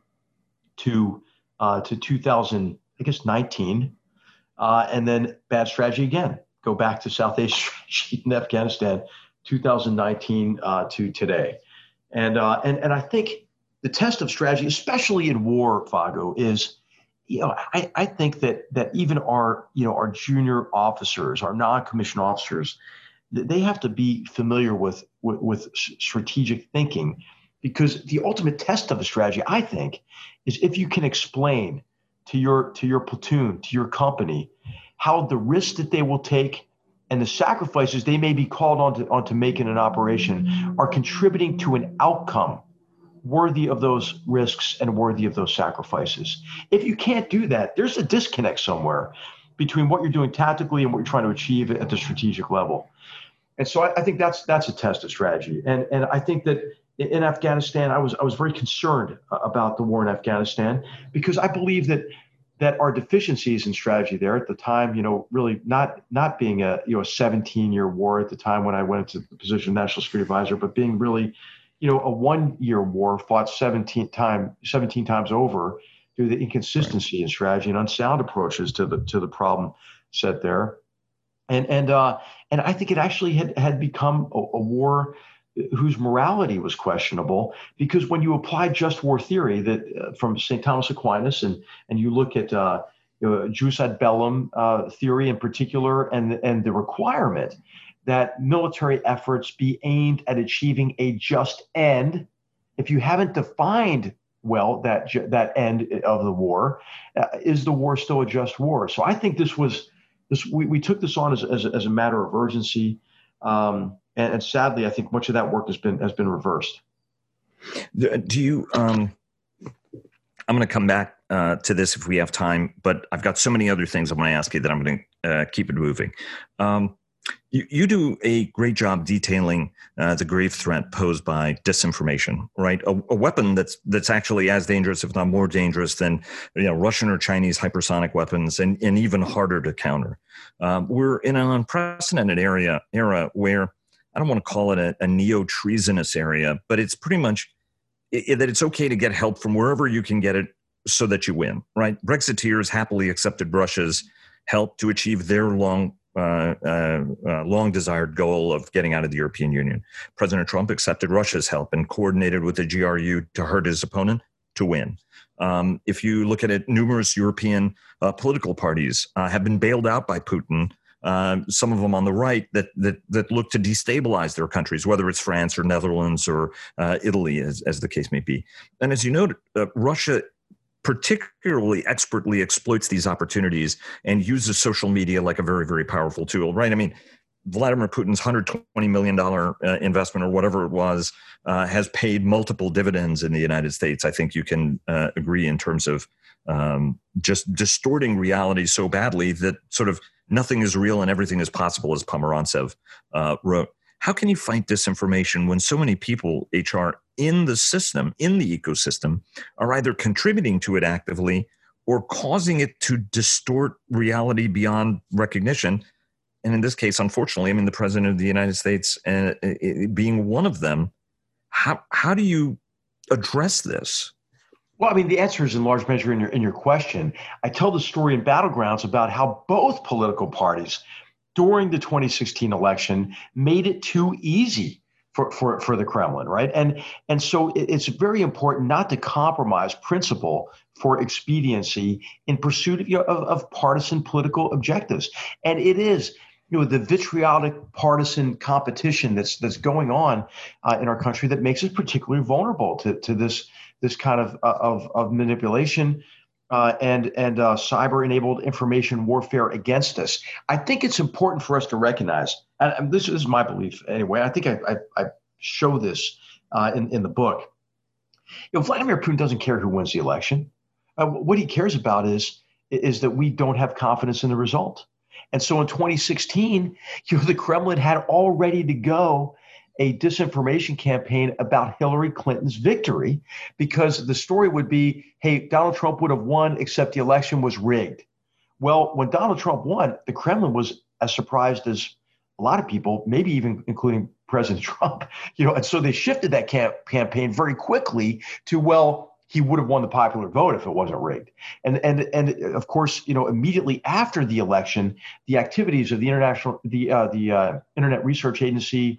to uh, to two thousand, I guess, nineteen, uh, and then bad strategy again. Go back to South Asia strategy in Afghanistan, two thousand nineteen uh, to today, and uh, and and I think the test of strategy, especially in war, Vago, is, you know, I, I think that that even our, you know, our junior officers, our non-commissioned officers, they have to be familiar with, with, with strategic thinking, because the ultimate test of a strategy, I think, is if you can explain to your to your platoon, to your company, how the risks that they will take and the sacrifices they may be called on to, on to make in an operation are contributing to an outcome worthy of those risks and worthy of those sacrifices. If you can't do that, there's a disconnect somewhere between what you're doing tactically and what you're trying to achieve at the strategic level. And so I, I think that's that's a test of strategy. And and I think that in Afghanistan, I was I was very concerned about the war in Afghanistan, because I believe that that our deficiencies in strategy there at the time, you know, really not not being a you know a seventeen-year war at the time when I went into the position of National Security Advisor, but being really, you know, a one-year war fought seventeen time, seventeen times over due to the inconsistency right. in strategy and unsound approaches to the to the problem set there, and and uh, and I think it actually had had become a, a war whose morality was questionable, because when you apply just war theory that uh, from Saint Thomas Aquinas and and you look at uh, you know, jus ad bellum uh, theory in particular, and and the requirement that military efforts be aimed at achieving a just end. If you haven't defined well that that end of the war, uh, is the war still a just war? So I think this was this. We, we took this on as, as as a matter of urgency, um, and, and sadly, I think much of that work has been has been reversed. Do you? Um, I'm going to come back uh, to this if we have time, but I've got so many other things I want to ask you that I'm going to uh, keep it moving. Um, You, you do a great job detailing uh, the grave threat posed by disinformation, right? A, a weapon that's that's actually as dangerous, if not more dangerous, than you know Russian or Chinese hypersonic weapons, and, and even harder to counter. Um, we're in an unprecedented area era where I don't want to call it a, a neo-treasonous area, but it's pretty much it, that it's okay to get help from wherever you can get it so that you win, right? Brexiteers happily accepted Russia's help to achieve their long Uh, uh, uh, long-desired goal of getting out of the European Union. President Trump accepted Russia's help and coordinated with the G R U to hurt his opponent to win. Um, if you look at it, numerous European uh, political parties uh, have been bailed out by Putin, uh, some of them on the right that that that look to destabilize their countries, whether it's France or Netherlands or uh, Italy, as, as the case may be. And as you noted, uh, Russia particularly expertly exploits these opportunities and uses social media like a very, very powerful tool, right? I mean, Vladimir Putin's one hundred twenty million dollars uh, investment or whatever it was uh, has paid multiple dividends in the United States. I think you can uh, agree in terms of um, just distorting reality so badly that sort of nothing is real and everything is possible, as Pomerantsev uh, wrote. How can you fight disinformation when so many people, H R, in the system, in the ecosystem, are either contributing to it actively or causing it to distort reality beyond recognition? And in this case, unfortunately, I mean, the president of the United States uh, being one of them. How how do you address this? Well, I mean, the answer is in large measure in your in your question. I tell the story in Battlegrounds about how both political parties during the twenty sixteen election made it too easy for, for, for the Kremlin, right? And, and so it's very important not to compromise principle for expediency in pursuit of, you know, of, of partisan political objectives. And it is, you know, the vitriolic partisan competition that's that's going on uh, in our country that makes us particularly vulnerable to, to this, this kind of, of, of manipulation Uh, and and uh, cyber-enabled information warfare against us. I think it's important for us to recognize, and, and this is my belief anyway. I think I, I, I show this uh, in in the book. You know, Vladimir Putin doesn't care who wins the election. Uh, what he cares about is is that we don't have confidence in the result. And so in twenty sixteen, you know, the Kremlin had all ready to go a disinformation campaign about Hillary Clinton's victory, because the story would be, hey, Donald Trump would have won, except the election was rigged. Well, when Donald Trump won, the Kremlin was as surprised as a lot of people, maybe even including President Trump, you know, and so they shifted that camp- campaign very quickly to, well, he would have won the popular vote if it wasn't rigged. And and and of course, you know, immediately after the election, the activities of the international, the uh, the uh, Internet Research Agency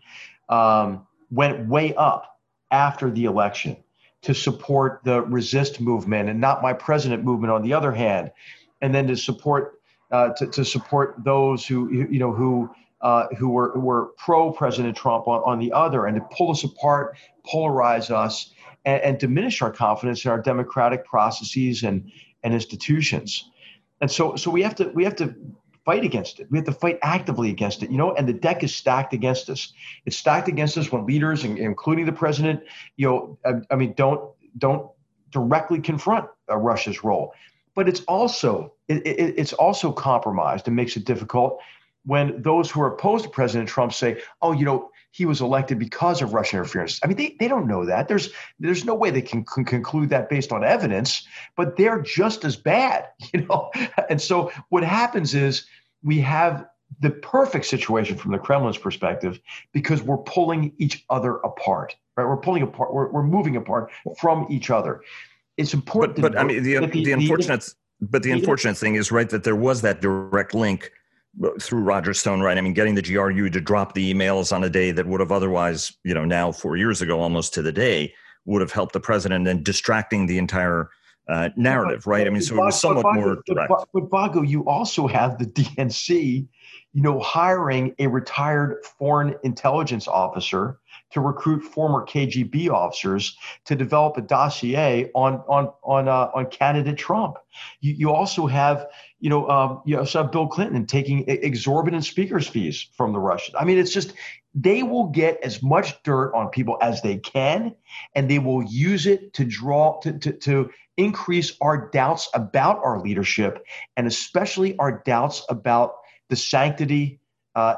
um, went way up after the election to support the resist movement and not my president movement on the other hand, and then to support uh, to, to support those who you know who uh, who were who were pro President Trump on, on the other, and to pull us apart, polarize us, and, and diminish our confidence in our democratic processes and and institutions. And so so we have to we have to fight against it. We have to fight actively against it, you know, and the deck is stacked against us. It's stacked against us when leaders, including the president, you know, I, I mean, don't don't directly confront uh, Russia's role. But it's also it, it, it's also compromised and makes it difficult when those who are opposed to President Trump say, oh, you know, he was elected because of Russian interference. I mean, they, they don't know that. There's there's no way they can, can conclude that based on evidence, but they're just as bad, you know. And so what happens is we have the perfect situation from the Kremlin's perspective because we're pulling each other apart, right? We're pulling apart. We're, we're moving apart from each other. It's important. But, but I mean, the, the, the unfortunate, the, but the, the unfortunate thing is, right, that there was that direct link through Roger Stone, right? I mean, getting the G R U to drop the emails on a day that would have otherwise, you know, now four years ago, almost to the day, would have helped the president and distracting the entire uh, narrative, right? I mean, so it was somewhat but, more but, direct. But, but Vago, you also have the D N C, you know, hiring a retired foreign intelligence officer to recruit former K G B officers to develop a dossier on on on uh, on candidate Trump. You, you also have, you know, um, you also have Bill Clinton taking exorbitant speakers fees from the Russians. I mean, it's just they will get as much dirt on people as they can, and they will use it to draw to to, to increase our doubts about our leadership, and especially our doubts about the sanctity Uh,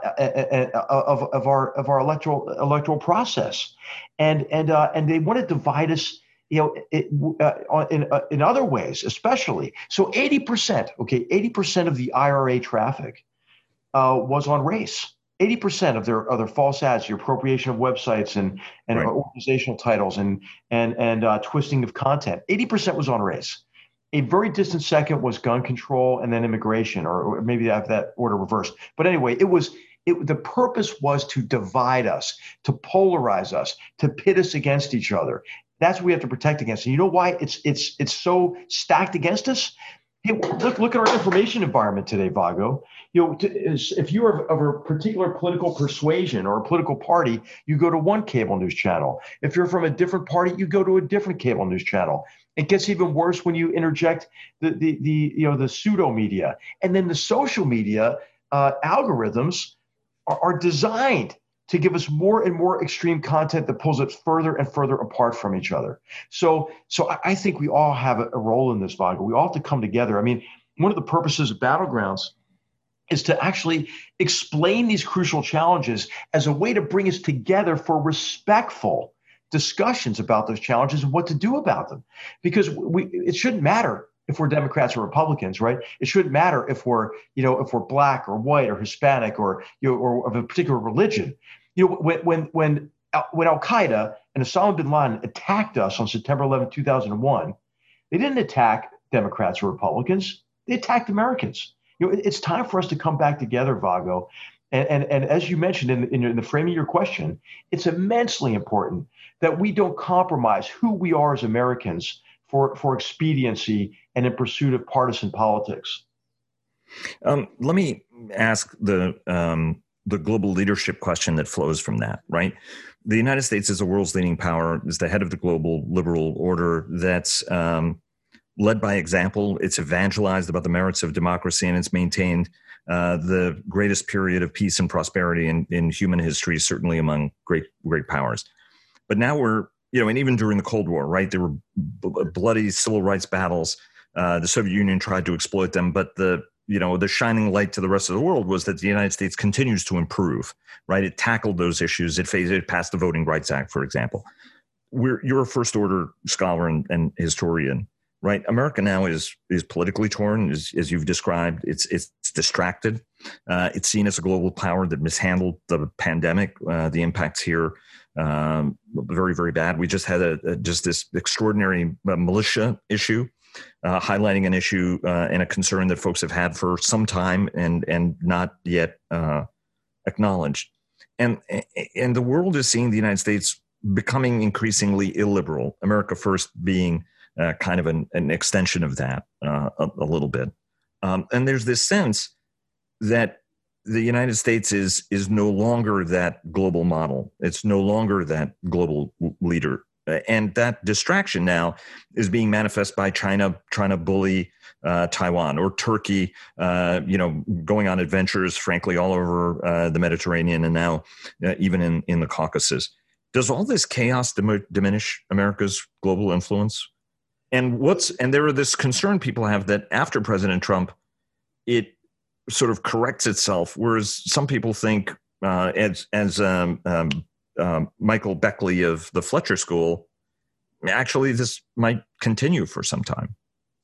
of of our of our electoral electoral process, and and uh, and they want to divide us, you know, it, uh, in uh, in other ways, especially. So eighty percent, okay, eighty percent of the I R A traffic uh, was on race. eighty percent of their other false ads, the appropriation of websites and and right. organizational titles and and and uh, twisting of content. eighty percent was on race. A very distant second was gun control and then immigration, or maybe I have that order reversed. But anyway, it was it, the purpose was to divide us, to polarize us, to pit us against each other. That's what we have to protect against. And you know why it's it's it's so stacked against us? Hey, look look at our information environment today, Vago. You know, to, if you are of a particular political persuasion or a political party, you go to one cable news channel. If you're from a different party, you go to a different cable news channel. It gets even worse when you interject the the, the you know the pseudo media, and then the social media uh, algorithms are, are designed to give us more and more extreme content that pulls us further and further apart from each other. So so I, I think we all have a, a role in this, Vago. We all have to come together. I mean, one of the purposes of Battlegrounds is to actually explain these crucial challenges as a way to bring us together for respectful discussions about those challenges and what to do about them. Because we, it shouldn't matter if we're Democrats or Republicans, right? It shouldn't matter if we're, you know, if we're black or white or Hispanic or, you know, or of a particular religion. You know, when when when when Al Qaeda and Osama bin Laden attacked us on September eleventh, two thousand one, they didn't attack Democrats or Republicans. They attacked Americans. You know, it, it's time for us to come back together, Vago. And, and, and as you mentioned in, in, in the frame of your question, it's immensely important that we don't compromise who we are as Americans for, for expediency and in pursuit of partisan politics. Um, let me ask the um, the global leadership question that flows from that, right? The United States is the world's leading power, is the head of the global liberal order that's um, led by example. It's evangelized about the merits of democracy, and it's maintained uh, the greatest period of peace and prosperity in, in human history, certainly among great great powers. But now we're, you know, and even during the Cold War, right, there were b- bloody civil rights battles. Uh, the Soviet Union tried to exploit them, but the, you know, the shining light to the rest of the world was that the United States continues to improve, right? It tackled those issues. It, phased, it passed the Voting Rights Act, for example. We're, you're a first order scholar and, and historian, right? America now is is politically torn, as, as you've described. It's it's distracted. Uh, it's seen as a global power that mishandled the pandemic. Uh, the impacts here um, very, very bad. We just had a, a just this extraordinary uh, militia issue, uh, highlighting an issue uh, and a concern that folks have had for some time and and not yet uh, acknowledged. And and the world is seeing the United States becoming increasingly illiberal. America First being uh, kind of an, an extension of that uh, a, a little bit. Um, and there's this sense that the United States is is no longer that global model. It's no longer that global leader. And that distraction now is being manifest by China trying to bully uh, Taiwan, or Turkey, uh, you know, going on adventures, frankly, all over uh, the Mediterranean and now uh, even in, in the Caucasus. Does all this chaos dim- diminish America's global influence? And what's and there are this concern people have that after President Trump, it sort of corrects itself, whereas some people think, uh, as as um, um, um, Michael Beckley of the Fletcher School, actually this might continue for some time.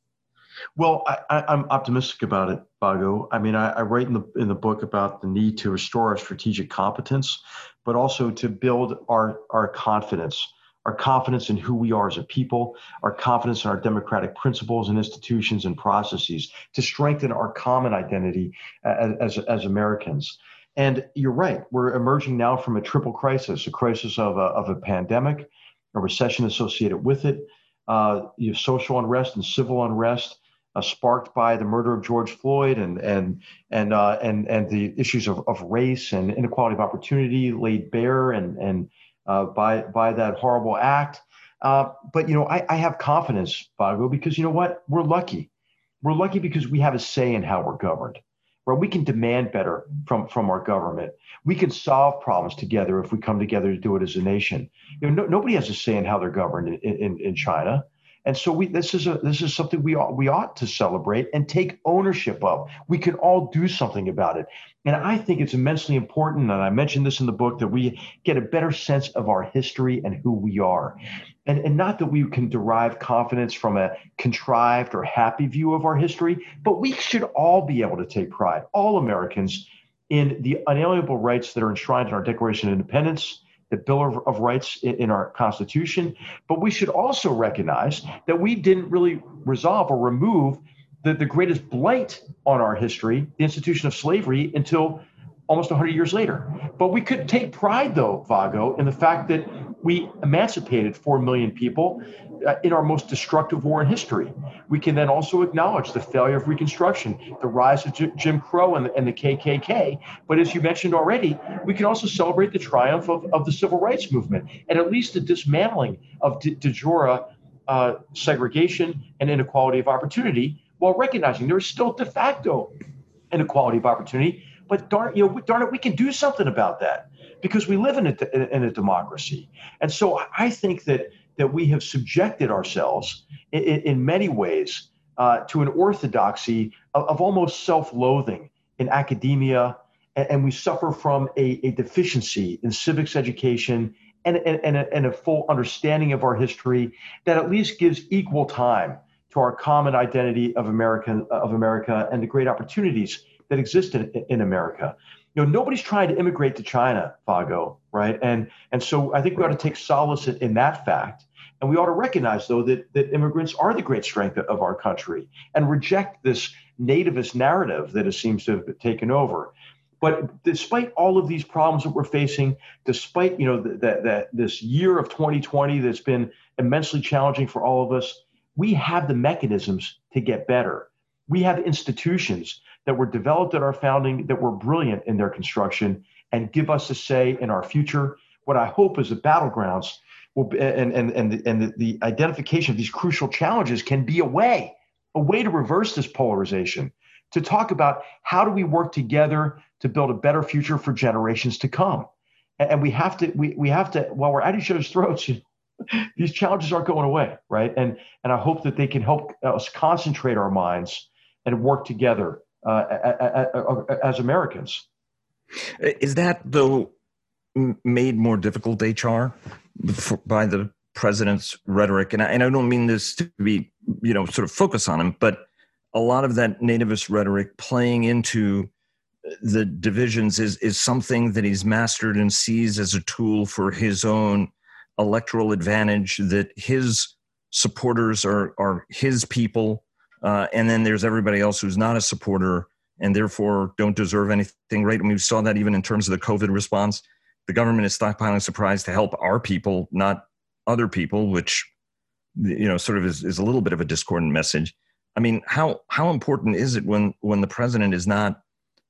Well, I, I, I'm optimistic about it, Vago. I mean, I, I write in the in the book about the need to restore our strategic competence, but also to build our our confidence. Our confidence in who we are as a people, our confidence in our democratic principles and institutions and processes, to strengthen our common identity as, as, as Americans. And you're right, we're emerging now from a triple crisis, a crisis of a, of a pandemic, a recession associated with it, uh, you have social unrest and civil unrest, uh, sparked by the murder of George Floyd and and and uh, and and the issues of, of race and inequality of opportunity laid bare and and Uh, by by that horrible act. Uh, but, you know, I, I have confidence, Vago, because, you know what? We're lucky. We're lucky because we have a say in how we're governed, right? We can demand better from, from our government. We can solve problems together if we come together to do it as a nation. You know, no, nobody has a say in how they're governed in, in, in China. And so we this is a this is something we ought, we ought to celebrate and take ownership of. We can all do something about it. And I think it's immensely important, and I mentioned this in the book, that we get a better sense of our history and who we are. And, and not that we can derive confidence from a contrived or happy view of our history, but we should all be able to take pride, all Americans, in the unalienable rights that are enshrined in our Declaration of Independence, the Bill of, of Rights in, in our Constitution. But we should also recognize that we didn't really resolve or remove the, the greatest blight on our history, the institution of slavery, until almost one hundred years later. But we could take pride, though, Vago, in the fact that we emancipated four million people uh, in our most destructive war in history. We can then also acknowledge the failure of Reconstruction, the rise of J- Jim Crow and the, and the K K K. But as you mentioned already, we can also celebrate the triumph of, of the civil rights movement, and at least the dismantling of de, de jure uh, segregation and inequality of opportunity, while recognizing there is still de facto inequality of opportunity. But darn, you know, darn it, we can do something about that because we live in a, in a democracy. And so I think that that we have subjected ourselves in, in many ways uh, to an orthodoxy of, of almost self-loathing in academia, and, and we suffer from a, a deficiency in civics education and, and, and, a, and a full understanding of our history that at least gives equal time to our common identity of American of America and the great opportunities that exist in, in America. You know, nobody's trying to immigrate to China, Vago, right? And and so I think we ought to take solace in, in that fact. And we ought to recognize, though, that, that immigrants are the great strength of our country and reject this nativist narrative that it seems to have taken over. But despite all of these problems that we're facing, despite, you know, that that this year of twenty twenty that's been immensely challenging for all of us, we have the mechanisms to get better. We have institutions that were developed at our founding that were brilliant in their construction and give us a say in our future. What I hope is the battlegrounds will be, and, and, and, the, and the, the identification of these crucial challenges can be a way, a way to reverse this polarization, to talk about how do we work together to build a better future for generations to come. And, and we have to, we, we have to, while we're at each other's throats, you know, these challenges aren't going away, right? And, and I hope that they can help us concentrate our minds and work together uh, as Americans. Is that, though, made more difficult, H R, by the president's rhetoric? And I, and I don't mean this to be, you know, sort of focus on him, but a lot of that nativist rhetoric playing into the divisions is is something that he's mastered and sees as a tool for his own electoral advantage, that his supporters are are his people, uh, and then there's everybody else who's not a supporter and therefore don't deserve anything, right? And we saw that even in terms of the COVID response. The government is stockpiling supplies to help our people, not other people, which, you know, sort of is, is a little bit of a discordant message. I mean, how how important is it when when the president is not,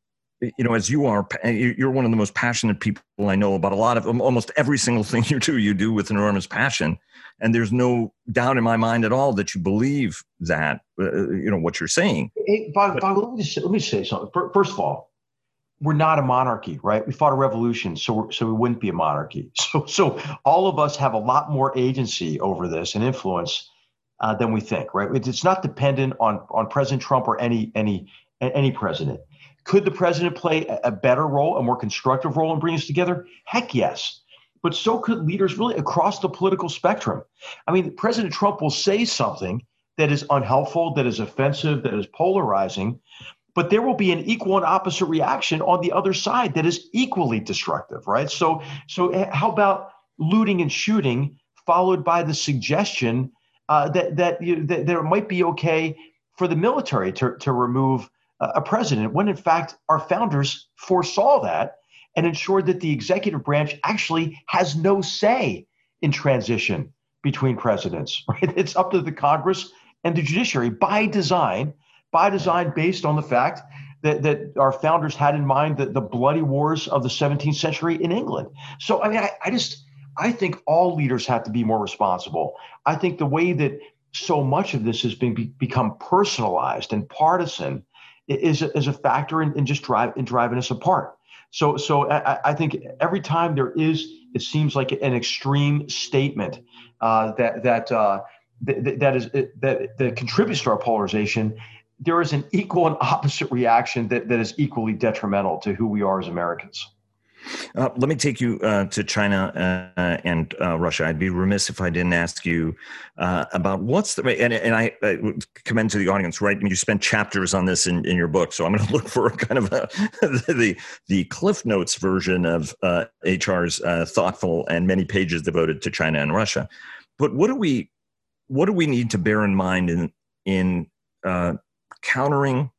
you know, as you are, you're one of the most passionate people I know about a lot of, almost every single thing you do, you do with enormous passion. And there's no doubt in my mind at all that you believe that, uh, you know, what you're saying. Hey, Bob, Bob, let me just, let me say something. First of all, we're not a monarchy, right? We fought a revolution, so we're, so we wouldn't be a monarchy. So so all of us have a lot more agency over this and influence uh, than we think, right? It's not dependent on on President Trump or any any any president. Could the president play a better role, a more constructive role in bringing us together? Heck yes. But so could leaders really across the political spectrum. I mean, President Trump will say something that is unhelpful, that is offensive, that is polarizing, but there will be an equal and opposite reaction on the other side that is equally destructive, right? So, so how about looting and shooting followed by the suggestion uh, that, that, you, that, that it might be okay for the military to, to remove a president, when in fact our founders foresaw that and ensured that the executive branch actually has no say in transition between presidents, right? It's up to the Congress and the judiciary by design, by design based on the fact that, that our founders had in mind the, the bloody wars of the seventeenth century in England. So, I mean, I, I just, I think all leaders have to be more responsible. I think the way that so much of this has been be, become personalized and partisan is a, is a factor in, in just drive in driving us apart. So, so I, I think every time there is, it seems like an extreme statement uh, that that uh, th- that is that that contributes to our polarization. There is an equal and opposite reaction that, that is equally detrimental to who we are as Americans. Uh, let me take you uh, to China uh, and uh, Russia. I'd be remiss if I didn't ask you uh, about what's the, and, and I, I commend to the audience, right? I mean, you spent chapters on this in, in your book. So I'm going to look for kind of a, the, the Cliff Notes version of uh, H R's uh, thoughtful and many pages devoted to China and Russia. But what do we, what do we need to bear in mind in, in uh, countering,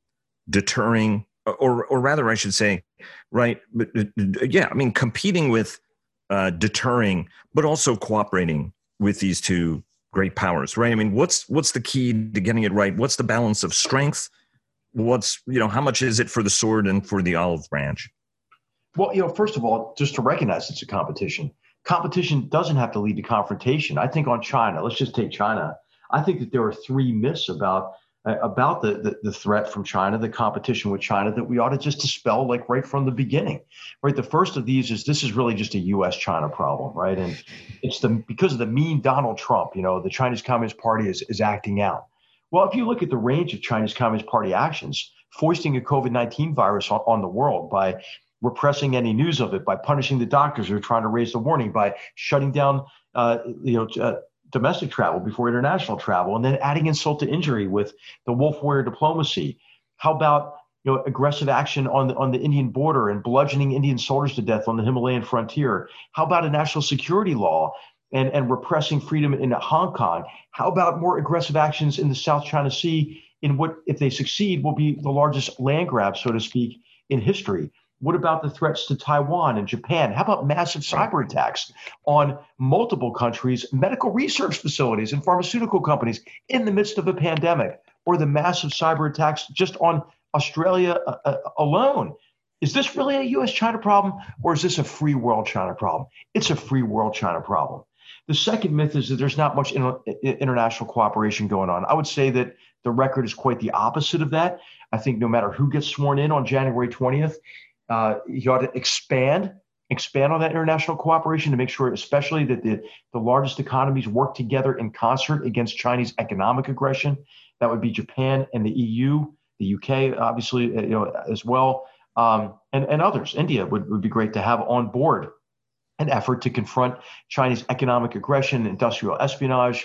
deterring, or or rather, I should say, right? But, yeah, I mean, competing with, uh, deterring, but also cooperating with these two great powers, right? I mean, what's what's the key to getting it right? What's the balance of strength? What's, you know, how much is it for the sword and for the olive branch? Well, you know, first of all, just to recognize it's a competition. Competition doesn't have to lead to confrontation. I think on China, let's just take China. I think that there are three myths about about the, the, the threat from China, the competition with China, that we ought to just dispel like right from the beginning, right? The first of these is this is really just a U S China problem, right? And it's the because of the mean Donald Trump, you know, the Chinese Communist Party is, is acting out. Well, if you look at the range of Chinese Communist Party actions, foisting a COVID nineteen virus on, on the world by repressing any news of it, by punishing the doctors who are trying to raise the warning, by shutting down, uh, you know, uh, domestic travel before international travel, and then adding insult to injury with the wolf warrior diplomacy. How about, you know, aggressive action on the, on the Indian border and bludgeoning Indian soldiers to death on the Himalayan frontier? How about a national security law and, and repressing freedom in Hong Kong? How about more aggressive actions in the South China Sea in what, if they succeed, will be the largest land grab, so to speak, in history? What about the threats to Taiwan and Japan? How about massive cyber attacks on multiple countries' medical research facilities and pharmaceutical companies in the midst of a pandemic? Or the massive cyber attacks just on Australia uh, alone? Is this really a U S China problem, or is this a free world China problem? It's a free world China problem. The second myth is that there's not much inter- international cooperation going on. I would say that the record is quite the opposite of that. I think no matter who gets sworn in on January twentieth, Uh, you ought to expand, expand on that international cooperation to make sure, especially that the, the largest economies work together in concert against Chinese economic aggression. That would be Japan and the E U, the U K, obviously, you know, as well, um, and, and others. India would, would be great to have on board an effort to confront Chinese economic aggression, industrial espionage,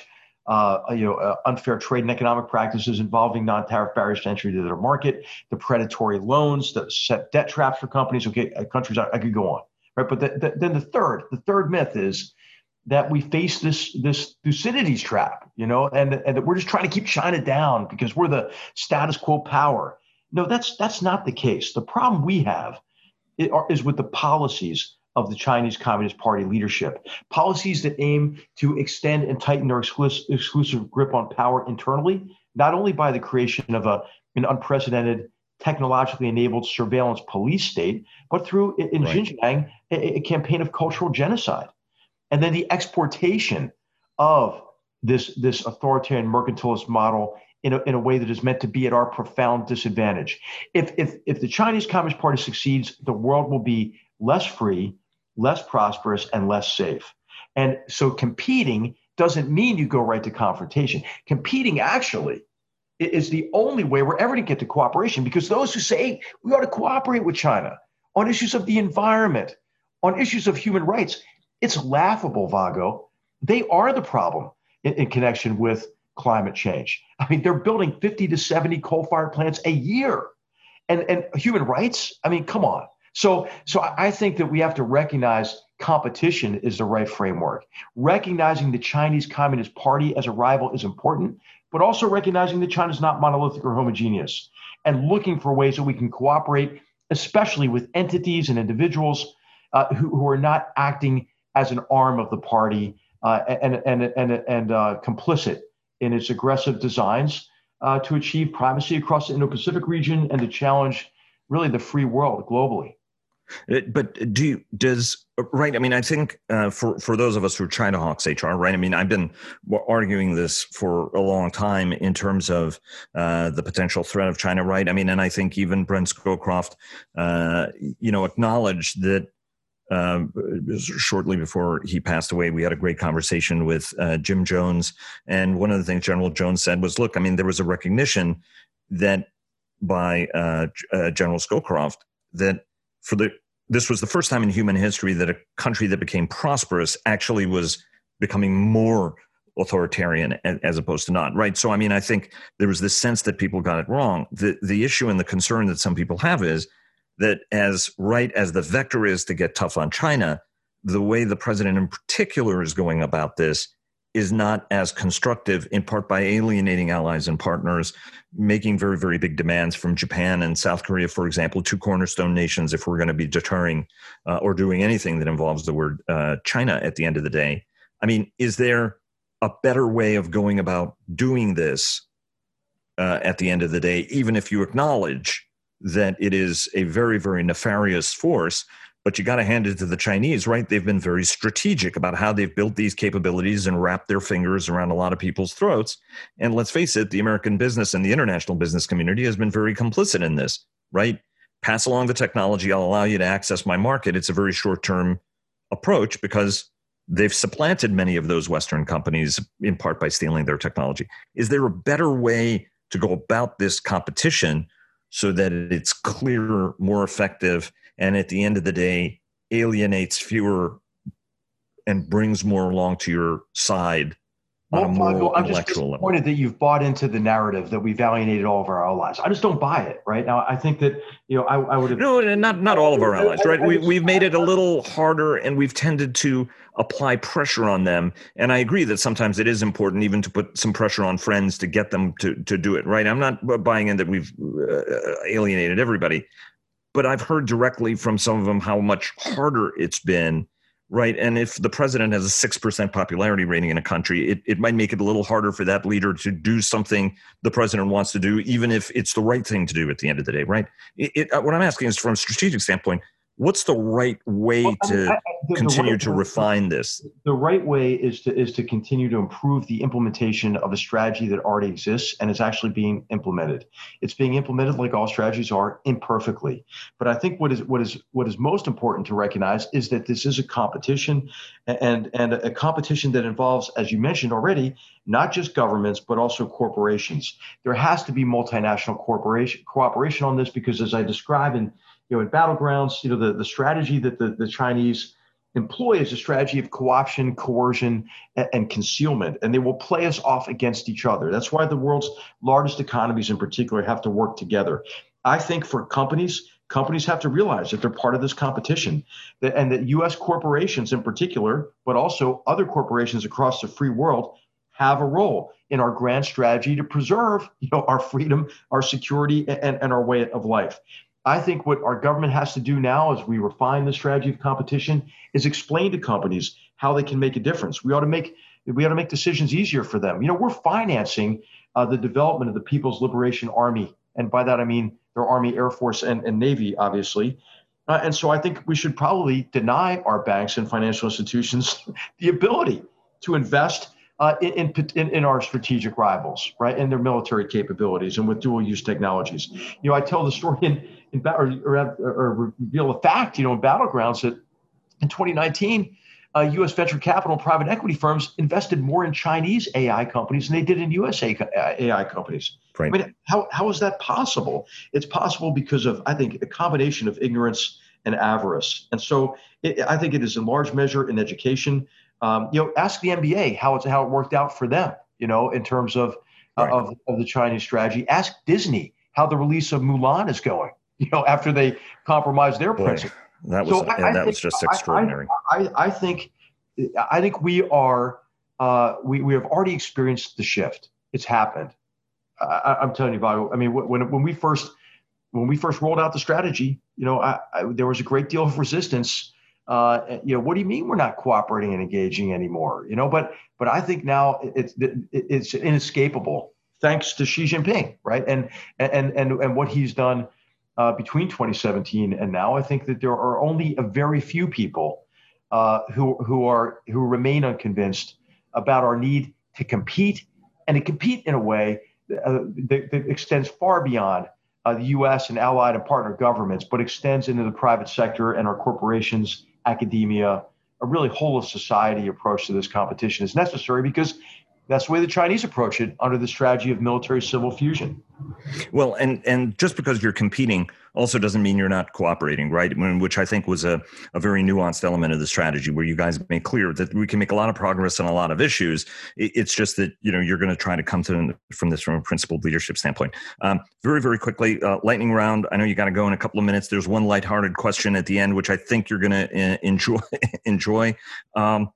uh, you know, uh, unfair trade and economic practices involving non-tariff barriers to entry to their market, the predatory loans, the set debt traps for companies. Okay, uh, countries, I, I could go on, right? But the, the, then the third, the third myth is that we face this this Thucydides trap, you know, and and that we're just trying to keep China down because we're the status quo power. No, that's that's not the case. The problem we have is with the policies of the Chinese Communist Party leadership, policies that aim to extend and tighten their exclusive, exclusive grip on power internally, not only by the creation of a, an unprecedented technologically enabled surveillance police state, but through, in right. Xinjiang, a, a campaign of cultural genocide. And then the exportation of this, this authoritarian mercantilist model in a, in a way that is meant to be at our profound disadvantage. If, if, if the Chinese Communist Party succeeds, the world will be less free, less prosperous, and less safe. And so competing doesn't mean you go right to confrontation. Competing actually is the only way we're ever to get to cooperation, because those who say, hey, we ought to cooperate with China on issues of the environment, on issues of human rights, it's laughable, Vago. They are the problem in, in connection with climate change. I mean, they're building fifty to seventy coal-fired plants a year. And, and human rights, I mean, come on. So, so I think that we have to recognize competition is the right framework. Recognizing the Chinese Communist Party as a rival is important, but also recognizing that China is not monolithic or homogeneous, and looking for ways that we can cooperate, especially with entities and individuals uh, who, who are not acting as an arm of the party uh, and, and, and, and uh, complicit in its aggressive designs uh, to achieve primacy across the Indo-Pacific region and to challenge really the free world globally. But do you, does, right, I mean, I think uh, for, for those of us who are China hawks, H R, right, I mean, I've been arguing this for a long time in terms of uh, the potential threat of China, right? I mean, and I think even Brent Scowcroft, uh, you know, acknowledged that uh, shortly before he passed away, we had a great conversation with uh, Jim Jones. And one of the things General Jones said was, look, I mean, there was a recognition that by uh, uh, General Scowcroft that for the this was the first time in human history that a country that became prosperous actually was becoming more authoritarian as opposed to not, right? So, I mean, I think there was this sense that people got it wrong. The the issue and the concern that some people have is that as right as the vector is to get tough on China, the way the president in particular is going about this is not as constructive, in part by alienating allies and partners, making very, very big demands from Japan and South Korea, for example, two cornerstone nations, if we're going to be deterring uh, or doing anything that involves the word uh, China at the end of the day. I mean, is there a better way of going about doing this uh, at the end of the day, even if you acknowledge that it is a very, very nefarious force? But you got to hand it to the Chinese, right? They've been very strategic about how they've built these capabilities and wrapped their fingers around a lot of people's throats. And let's face it, the American business and the international business community has been very complicit in this, right? Pass along the technology, I'll allow you to access my market. It's a very short-term approach because they've supplanted many of those Western companies in part by stealing their technology. Is there a better way to go about this competition so that it's clearer, more effective, and at the end of the day, alienates fewer and brings more along to your side on well, a more Michael, I'm intellectual just disappointed level? That you've bought into the narrative that we've alienated all of our allies. I just don't buy it, right? Now, I think that, you know, I, I would have... No, not, not all of our allies, right? I, I, we, we've made it a little harder, and we've tended to apply pressure on them. And I agree that sometimes it is important even to put some pressure on friends to get them to, to do it, right? I'm not buying in that we've uh, alienated everybody. But I've heard directly from some of them how much harder it's been, right? And if the president has a six percent popularity rating in a country, it, it might make it a little harder for that leader to do something the president wants to do, even if it's the right thing to do at the end of the day, right? It, it, what I'm asking is from a strategic standpoint, what's the right way well, I mean, to I, the, continue the right, to refine this? The right way is to is to continue to improve the implementation of a strategy that already exists and is actually being implemented. It's being implemented, like all strategies are, imperfectly. But I think what is what is what is most important to recognize is that this is a competition, and and a competition that involves, as you mentioned already, not just governments but also corporations. There has to be multinational corporation cooperation on this because, as I describe in You know, in battlegrounds, you know, the, the strategy that the, the Chinese employ is a strategy of co-option, coercion, and, and concealment, and they will play us off against each other. That's why the world's largest economies in particular have to work together. I think for companies, companies have to realize that they're part of this competition, that, and that U S corporations in particular, but also other corporations across the free world, have a role in our grand strategy to preserve, you know, our freedom, our security, and, and our way of life. I think what our government has to do now as we refine the strategy of competition is explain to companies how they can make a difference. We ought to make we ought to make decisions easier for them. You know, we're financing uh, the development of the People's Liberation Army, and by that I mean their Army, Air Force, and, and Navy, obviously. Uh, and so I think we should probably deny our banks and financial institutions the ability to invest Uh, in, in in our strategic rivals, right, and their military capabilities and with dual-use technologies. You know, I tell the story in, in or, or, or reveal a fact, you know, in Battlegrounds that in twenty nineteen, uh, U S venture capital and private equity firms invested more in Chinese A I companies than they did in U S A I companies. Right. I mean, how how is that possible? It's possible because of, I think, a combination of ignorance and avarice. And so it, I think it is in large measure in education. Um, you know, ask the N B A how it's how it worked out for them. You know, in terms of right. uh, of, of the Chinese strategy. Ask Disney how the release of Mulan is going. You know, after they compromised their Boy, principles. that was So I, yeah, I that think, was just extraordinary. I, I, I think I think we are uh, we we have already experienced the shift. It's happened. I, I'm telling you, Vago. I mean, when when we first when we first rolled out the strategy, you know, I, I, there was a great deal of resistance. Uh, you know, what do you mean we're not cooperating and engaging anymore? You know, but but I think now it's it's inescapable thanks to Xi Jinping, right? And and and and what he's done uh, between twenty seventeen and now. I think that there are only a very few people uh, who who are who remain unconvinced about our need to compete and to compete in a way uh, that, that extends far beyond uh, the U S and allied and partner governments, but extends into the private sector and our corporations, academia. A really whole of society approach to this competition is necessary because that's the way the Chinese approach it under the strategy of military civil fusion. Well, and and just because you're competing also doesn't mean you're not cooperating, right? I mean, which I think was a, a very nuanced element of the strategy where you guys made clear that we can make a lot of progress on a lot of issues. It's just that, you know, you're going to try to come to from this from a principled leadership standpoint. Um, very, very quickly, uh, lightning round. I know you got to go in a couple of minutes. There's one lighthearted question at the end, which I think you're going to uh, enjoy. enjoy. Um,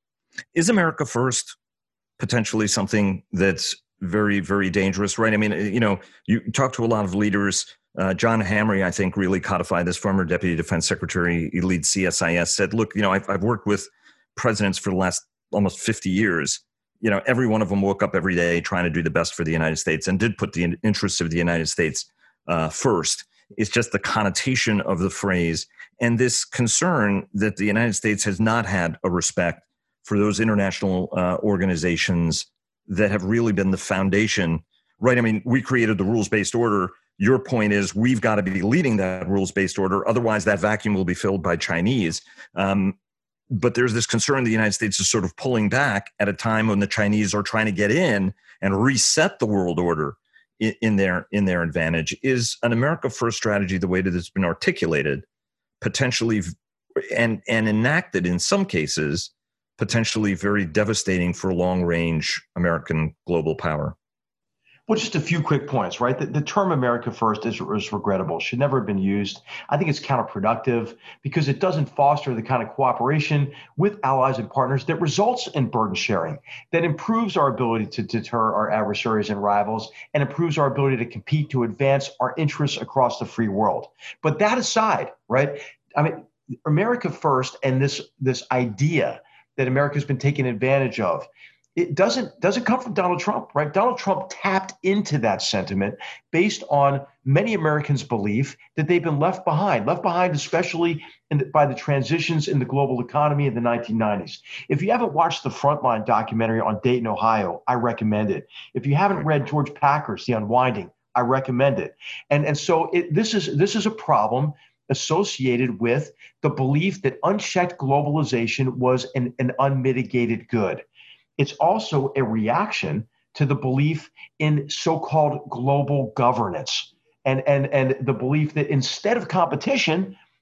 is America first potentially something that's very, very dangerous, right? I mean, you know, you talk to a lot of leaders. Uh, John Hamre, I think, really codified this. Former Deputy Defense Secretary, he leads C S I S, said, look, you know, I've, I've worked with presidents for the last almost fifty years. You know, every one of them woke up every day trying to do the best for the United States and did put the interests of the United States uh, first. It's just the connotation of the phrase and this concern that the United States has not had a respect for those international uh, organizations that have really been the foundation, right? I mean, we created the rules-based order. Your point is we've got to be leading that rules-based order. Otherwise, that vacuum will be filled by Chinese. Um, but there's this concern the United States is sort of pulling back at a time when the Chinese are trying to get in and reset the world order in, in their in their advantage. Is an America First strategy, the way that it's been articulated, potentially and and enacted in some cases, potentially very devastating for long-range American global power? Well, just a few quick points, right? The, the term America First is, is regrettable, should never have been used. I think it's counterproductive because it doesn't foster the kind of cooperation with allies and partners that results in burden sharing, that improves our ability to deter our adversaries and rivals, and improves our ability to compete to advance our interests across the free world. But that aside, right? I mean, America First and this, this idea that America's been taken advantage of, it doesn't doesn't come from Donald Trump, right? Donald Trump tapped into that sentiment based on many Americans' belief that they've been left behind, left behind especially in the, by the transitions in the global economy in the nineteen nineties. If you haven't watched the Frontline documentary on Dayton, Ohio, I recommend it. If you haven't read George Packer's The Unwinding, I recommend it. And, and so it, this is this is a problem associated with the belief that unchecked globalization was an, an unmitigated good. It's also a reaction to the belief in so-called global governance and, and, and the belief that instead of competition,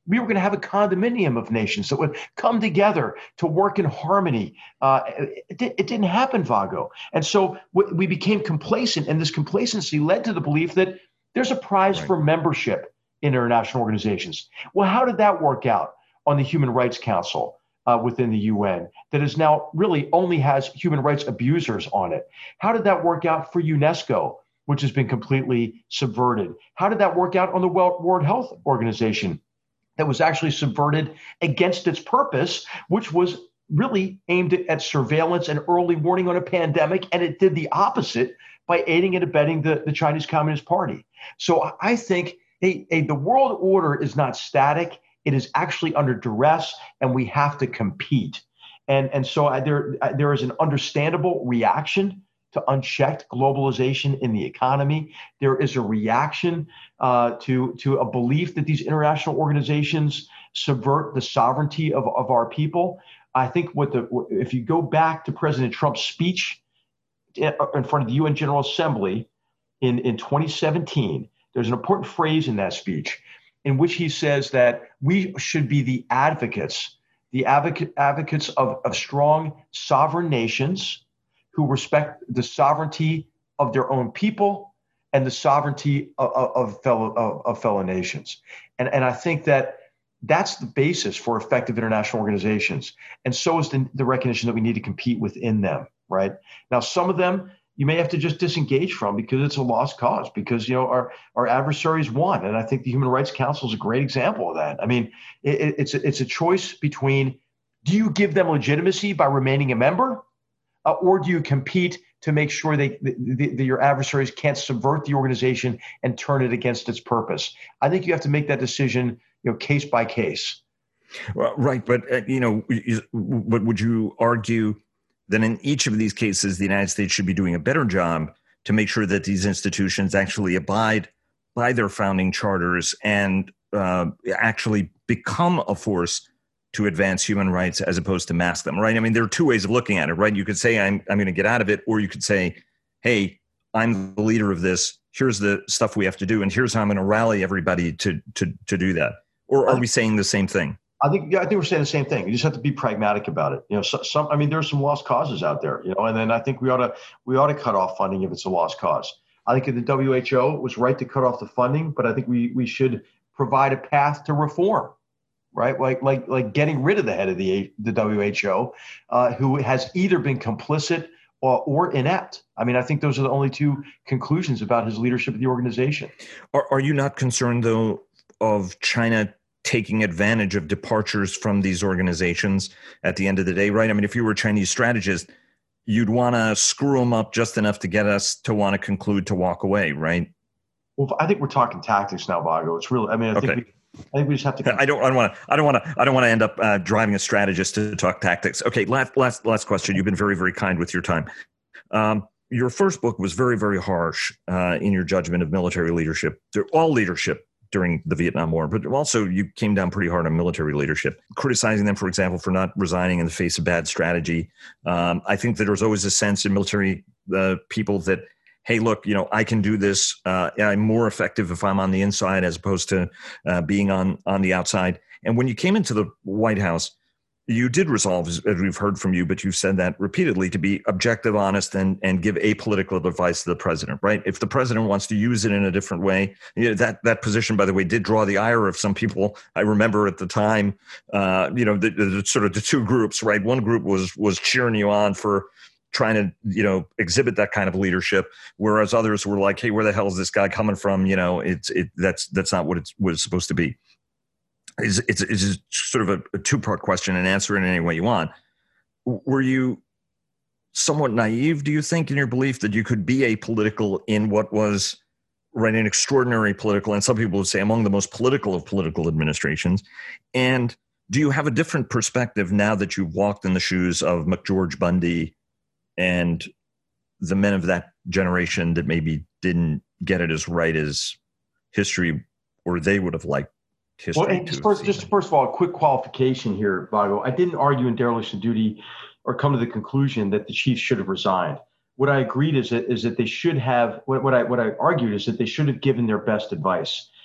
we were going to have a condominium of nations that would come together to work in harmony. Uh, it, it didn't happen, Vago. And so we became complacent, and this complacency led to the belief that there's a prize right. for membership in international organizations. Well, how did that work out on the Human Rights Council uh, within the U N that is now really only has human rights abusers on it? How did that work out for UNESCO, which has been completely subverted? How did that work out on the World Health Organization that was actually subverted against its purpose, which was really aimed at surveillance and early warning on a pandemic, and it did the opposite by aiding and abetting the, the Chinese Communist Party. So I think hey, hey, the world order is not static. It is actually under duress, and we have to compete. And, and so I, there, I, there is an understandable reaction to unchecked globalization in the economy. There is a reaction uh, to, to a belief that these international organizations subvert the sovereignty of, of our people. I think what the if you go back to President Trump's speech in front of the U N General Assembly in, in twenty seventeen, there's an important phrase in that speech in which he says that we should be the advocates, the advocate, advocates of, of strong sovereign nations who respect the sovereignty of their own people and the sovereignty of, of, of fellow of, of fellow nations. And, and I think that that's the basis for effective international organizations. And so is the, the recognition that we need to compete within them, right? Now, some of them you may have to just disengage from because it's a lost cause, because, you know, our, our adversaries won. And I think the Human Rights Council is a great example of that. I mean, it, it's, a, it's a choice between, do you give them legitimacy by remaining a member, uh, or do you compete to make sure they, the, the, your adversaries can't subvert the organization and turn it against its purpose? I think you have to make that decision, you know, case by case. Well, right. But, uh, you know, but would you argue then in each of these cases, the United States should be doing a better job to make sure that these institutions actually abide by their founding charters and uh, actually become a force to advance human rights as opposed to mask them, right? I mean, there are two ways of looking at it, right? You could say, I'm, I'm going to get out of it, or you could say, hey, I'm the leader of this. Here's the stuff we have to do, and here's how I'm going to rally everybody to, to, to do that. Or are we saying the same thing? I think yeah, I think we're saying the same thing. You just have to be pragmatic about it. You know, so, some I mean, there's some lost causes out there. You know, and then I think we ought to we ought to cut off funding if it's a lost cause. I think the W H O was right to cut off the funding, but I think we we should provide a path to reform, right? Like like like getting rid of the head of the the W H O, uh, who has either been complicit or, or inept. I mean, I think those are the only two conclusions about his leadership of the organization. Are, are you not concerned though of China taking advantage of departures from these organizations at the end of the day, right? I mean, if you were a Chinese strategist, you'd want to screw them up just enough to get us to want to conclude to walk away, right? Well, I think we're talking tactics now, Vago. It's really, I mean, I okay. think we, I think we just have to. I don't, I don't want to, I don't want to, I don't want to end up uh, driving a strategist to talk tactics. Okay. Last, last, last question. You've been very, very kind with your time. Um, your first book was very, very harsh uh, in your judgment of military leadership, all leadership during the Vietnam War, but also you came down pretty hard on military leadership, criticizing them, for example, for not resigning in the face of bad strategy. Um, I think that there's always a sense in military uh, people that, hey, look, you know, I can do this. Uh, I'm more effective if I'm on the inside as opposed to uh, being on, on the outside. And when you came into the White House, you did resolve, as we've heard from you, but you've said that repeatedly, to be objective, honest, and, and give apolitical advice to the president, right? If the president wants to use it in a different way, you know, that, that position, by the way, did draw the ire of some people. I remember at the time, uh, you know, the, the sort of the two groups, right? One group was was cheering you on for trying to, you know, exhibit that kind of leadership, whereas others were like, hey, where the hell is this guy coming from? You know, it's it that's that's not what it's what it's supposed to be. It's, it's, it's sort of a, a two-part question, and answer it in any way you want. Were you somewhat naive, do you think, in your belief that you could be apolitical in what was, right, an extraordinary political, and some people would say among the most political of political administrations? And do you have a different perspective now that you've walked in the shoes of McGeorge Bundy and the men of that generation that maybe didn't get it as right as history, or they would have liked? Well, and just first, just first of all, a quick qualification here, Vago. I didn't argue in dereliction of duty or come to the conclusion that the chiefs should have resigned. What I agreed is that is that they should have. What, what I what I argued is that they should have given their best advice.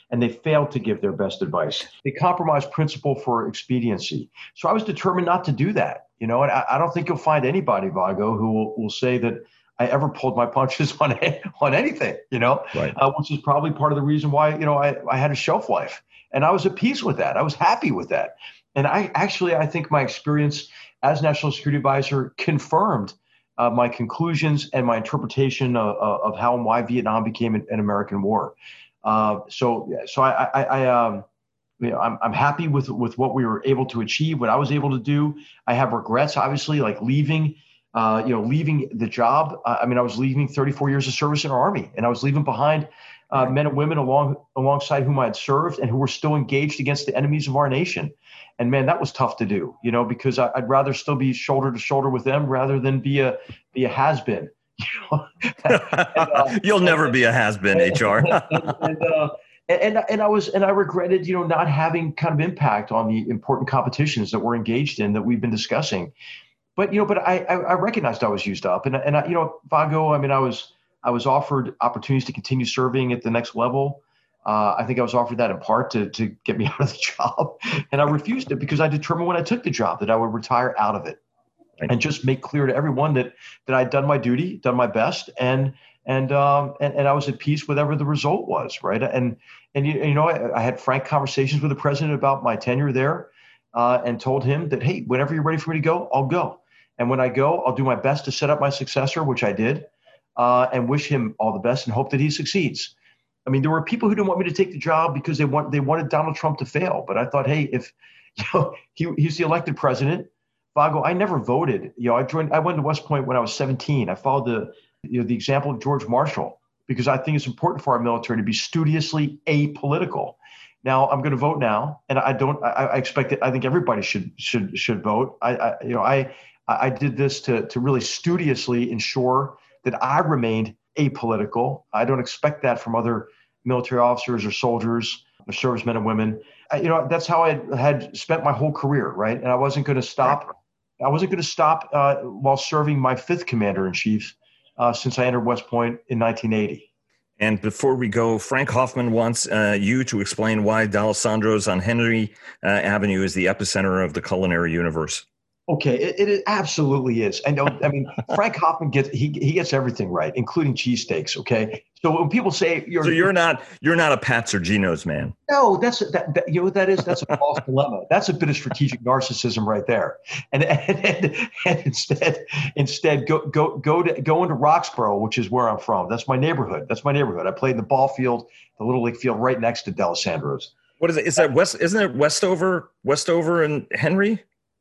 and they failed to give their best advice. They compromised principle for expediency. So I was determined not to do that. You know, and I, I don't think you'll find anybody, Vago, who will, will say that I ever pulled my punches on on anything, you know, right. uh, which is probably part of the reason why, you know, I, I had a shelf life. And I was at peace with that. I was happy with that. And I actually, I think my experience as National Security Advisor confirmed uh, my conclusions and my interpretation of, of how and why Vietnam became an, an American war. Uh, so, so I, I, I um, you know, I'm, I'm happy with, with what we were able to achieve, what I was able to do. I have regrets, obviously, like leaving, uh, you know, leaving the job. Uh, I mean, I was leaving thirty-four years of service in our Army, and I was leaving behind uh, men and women along alongside whom I had served and who were still engaged against the enemies of our nation. And man, that was tough to do, you know, because I, I'd rather still be shoulder to shoulder with them rather than be a be a has-been. You know? and, uh, You'll never and, be a has-been, H R. and, and, uh, and and I was and I regretted, you know, not having kind of impact on the important competitions that we're engaged in that we've been discussing. But you know, but I I recognized I was used up, and and I, you know, Vago, I mean, I was I was offered opportunities to continue serving at the next level. Uh, I think I was offered that in part to to get me out of the job, and I refused it because I determined when I took the job that I would retire out of it, right. And just make clear to everyone that that I'd done my duty, done my best, and and um and, and I was at peace whatever the result was, right? And and you, you know, I, I had frank conversations with the president about my tenure there, uh, and told him that, hey, whenever you're ready for me to go, I'll go, and when I go, I'll do my best to set up my successor, which I did, uh, and wish him all the best and hope that he succeeds. I mean, there were people who didn't want me to take the job because they want they wanted Donald Trump to fail. But I thought, hey, if you know he he's the elected president, Vago, I never voted. You know, I joined. I went to West Point when I was seventeen. I followed the you know the example of George Marshall because I think it's important for our military to be studiously apolitical. Now, I'm going to vote now, and I don't. I, I expect it. I think everybody should should should vote. I, I you know I I did this to to really studiously ensure that I remained apolitical. I don't expect that from other military officers or soldiers or servicemen and women. I, you know, that's how I had spent my whole career, right? And I wasn't going to stop. I wasn't going to stop uh, while serving my fifth commander in chief uh, since I entered West Point in nineteen eighty. And before we go, Frank Hoffman wants uh, you to explain why D'Alessandro's on Henry uh, Avenue is the epicenter of the culinary universe. Okay, it, it absolutely is. I know. I mean, Frank Hoffman gets he he gets everything right, including cheesesteaks. Okay, so when people say you're so you're not you're not a Pat's or Geno's man. No, that's that, that you know what that is. That's a false dilemma. That's a bit of strategic narcissism right there. And and, and, and instead instead go go go to go into Roxborough, which is where I'm from. That's my neighborhood. That's my neighborhood. I played in the ball field, the Little League field, right next to D'Alessandro's. What is it? Is that West? Isn't it Westover? Westover and Henry?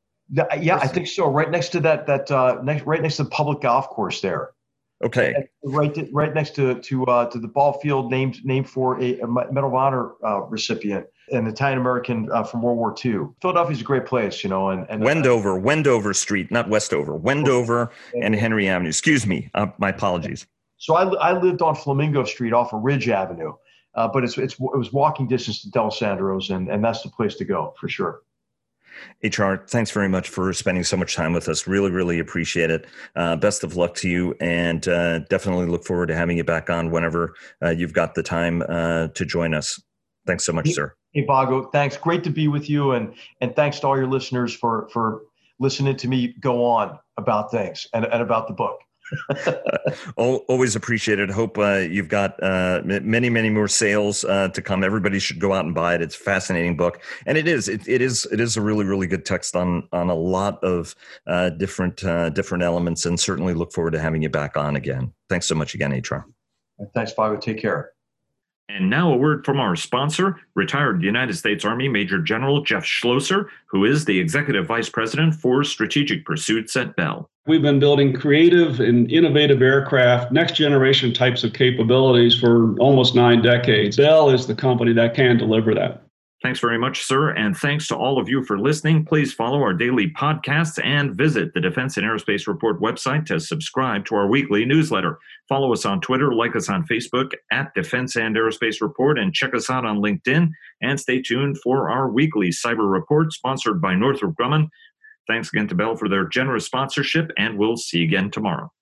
Yeah, I think so. Right next to that, that uh, next, right next to the public golf course there. Okay. Right, to, right next to to uh, to the ball field named named for a, a Medal of Honor uh, recipient, an Italian American uh, from World War Two. Philadelphia's a great place, you know. And, and Wendover, uh, Wendover Street, not Westover. Wendover and Henry Avenue. Excuse me, uh, my apologies. So I I lived on Flamingo Street off of Ridge Avenue, uh, but it's it's it was walking distance to D'Alessandro's, and and that's the place to go for sure. H R, thanks very much for spending so much time with us. Really, really appreciate it. Uh, best of luck to you, and uh, definitely look forward to having you back on whenever uh, you've got the time uh, to join us. Thanks so much, hey, sir. Hey, Vago, thanks. Great to be with you, and and thanks to all your listeners for for listening to me go on about things and, and about the book. Always appreciated. Hope uh, you've got uh, many, many more sales uh, to come. Everybody should go out and buy it. It's a fascinating book, and it is. It, it is. It is a really, really good text on on a lot of uh, different uh, different elements. And certainly look forward to having you back on again. Thanks so much again, H R. Thanks, Vago. Take care. And now a word from our sponsor, retired United States Army Major General Jeff Schlosser, who is the Executive Vice President for Strategic Pursuits at Bell. We've been building creative and innovative aircraft, next generation types of capabilities for almost nine decades. Bell is the company that can deliver that. Thanks very much, sir. And thanks to all of you for listening. Please follow our daily podcasts and visit the Defense and Aerospace Report website to subscribe to our weekly newsletter. Follow us on Twitter, like us on Facebook at Defense and Aerospace Report, and check us out on LinkedIn. And stay tuned for our weekly cyber report sponsored by Northrop Grumman. Thanks again to Bell for their generous sponsorship, and we'll see you again tomorrow.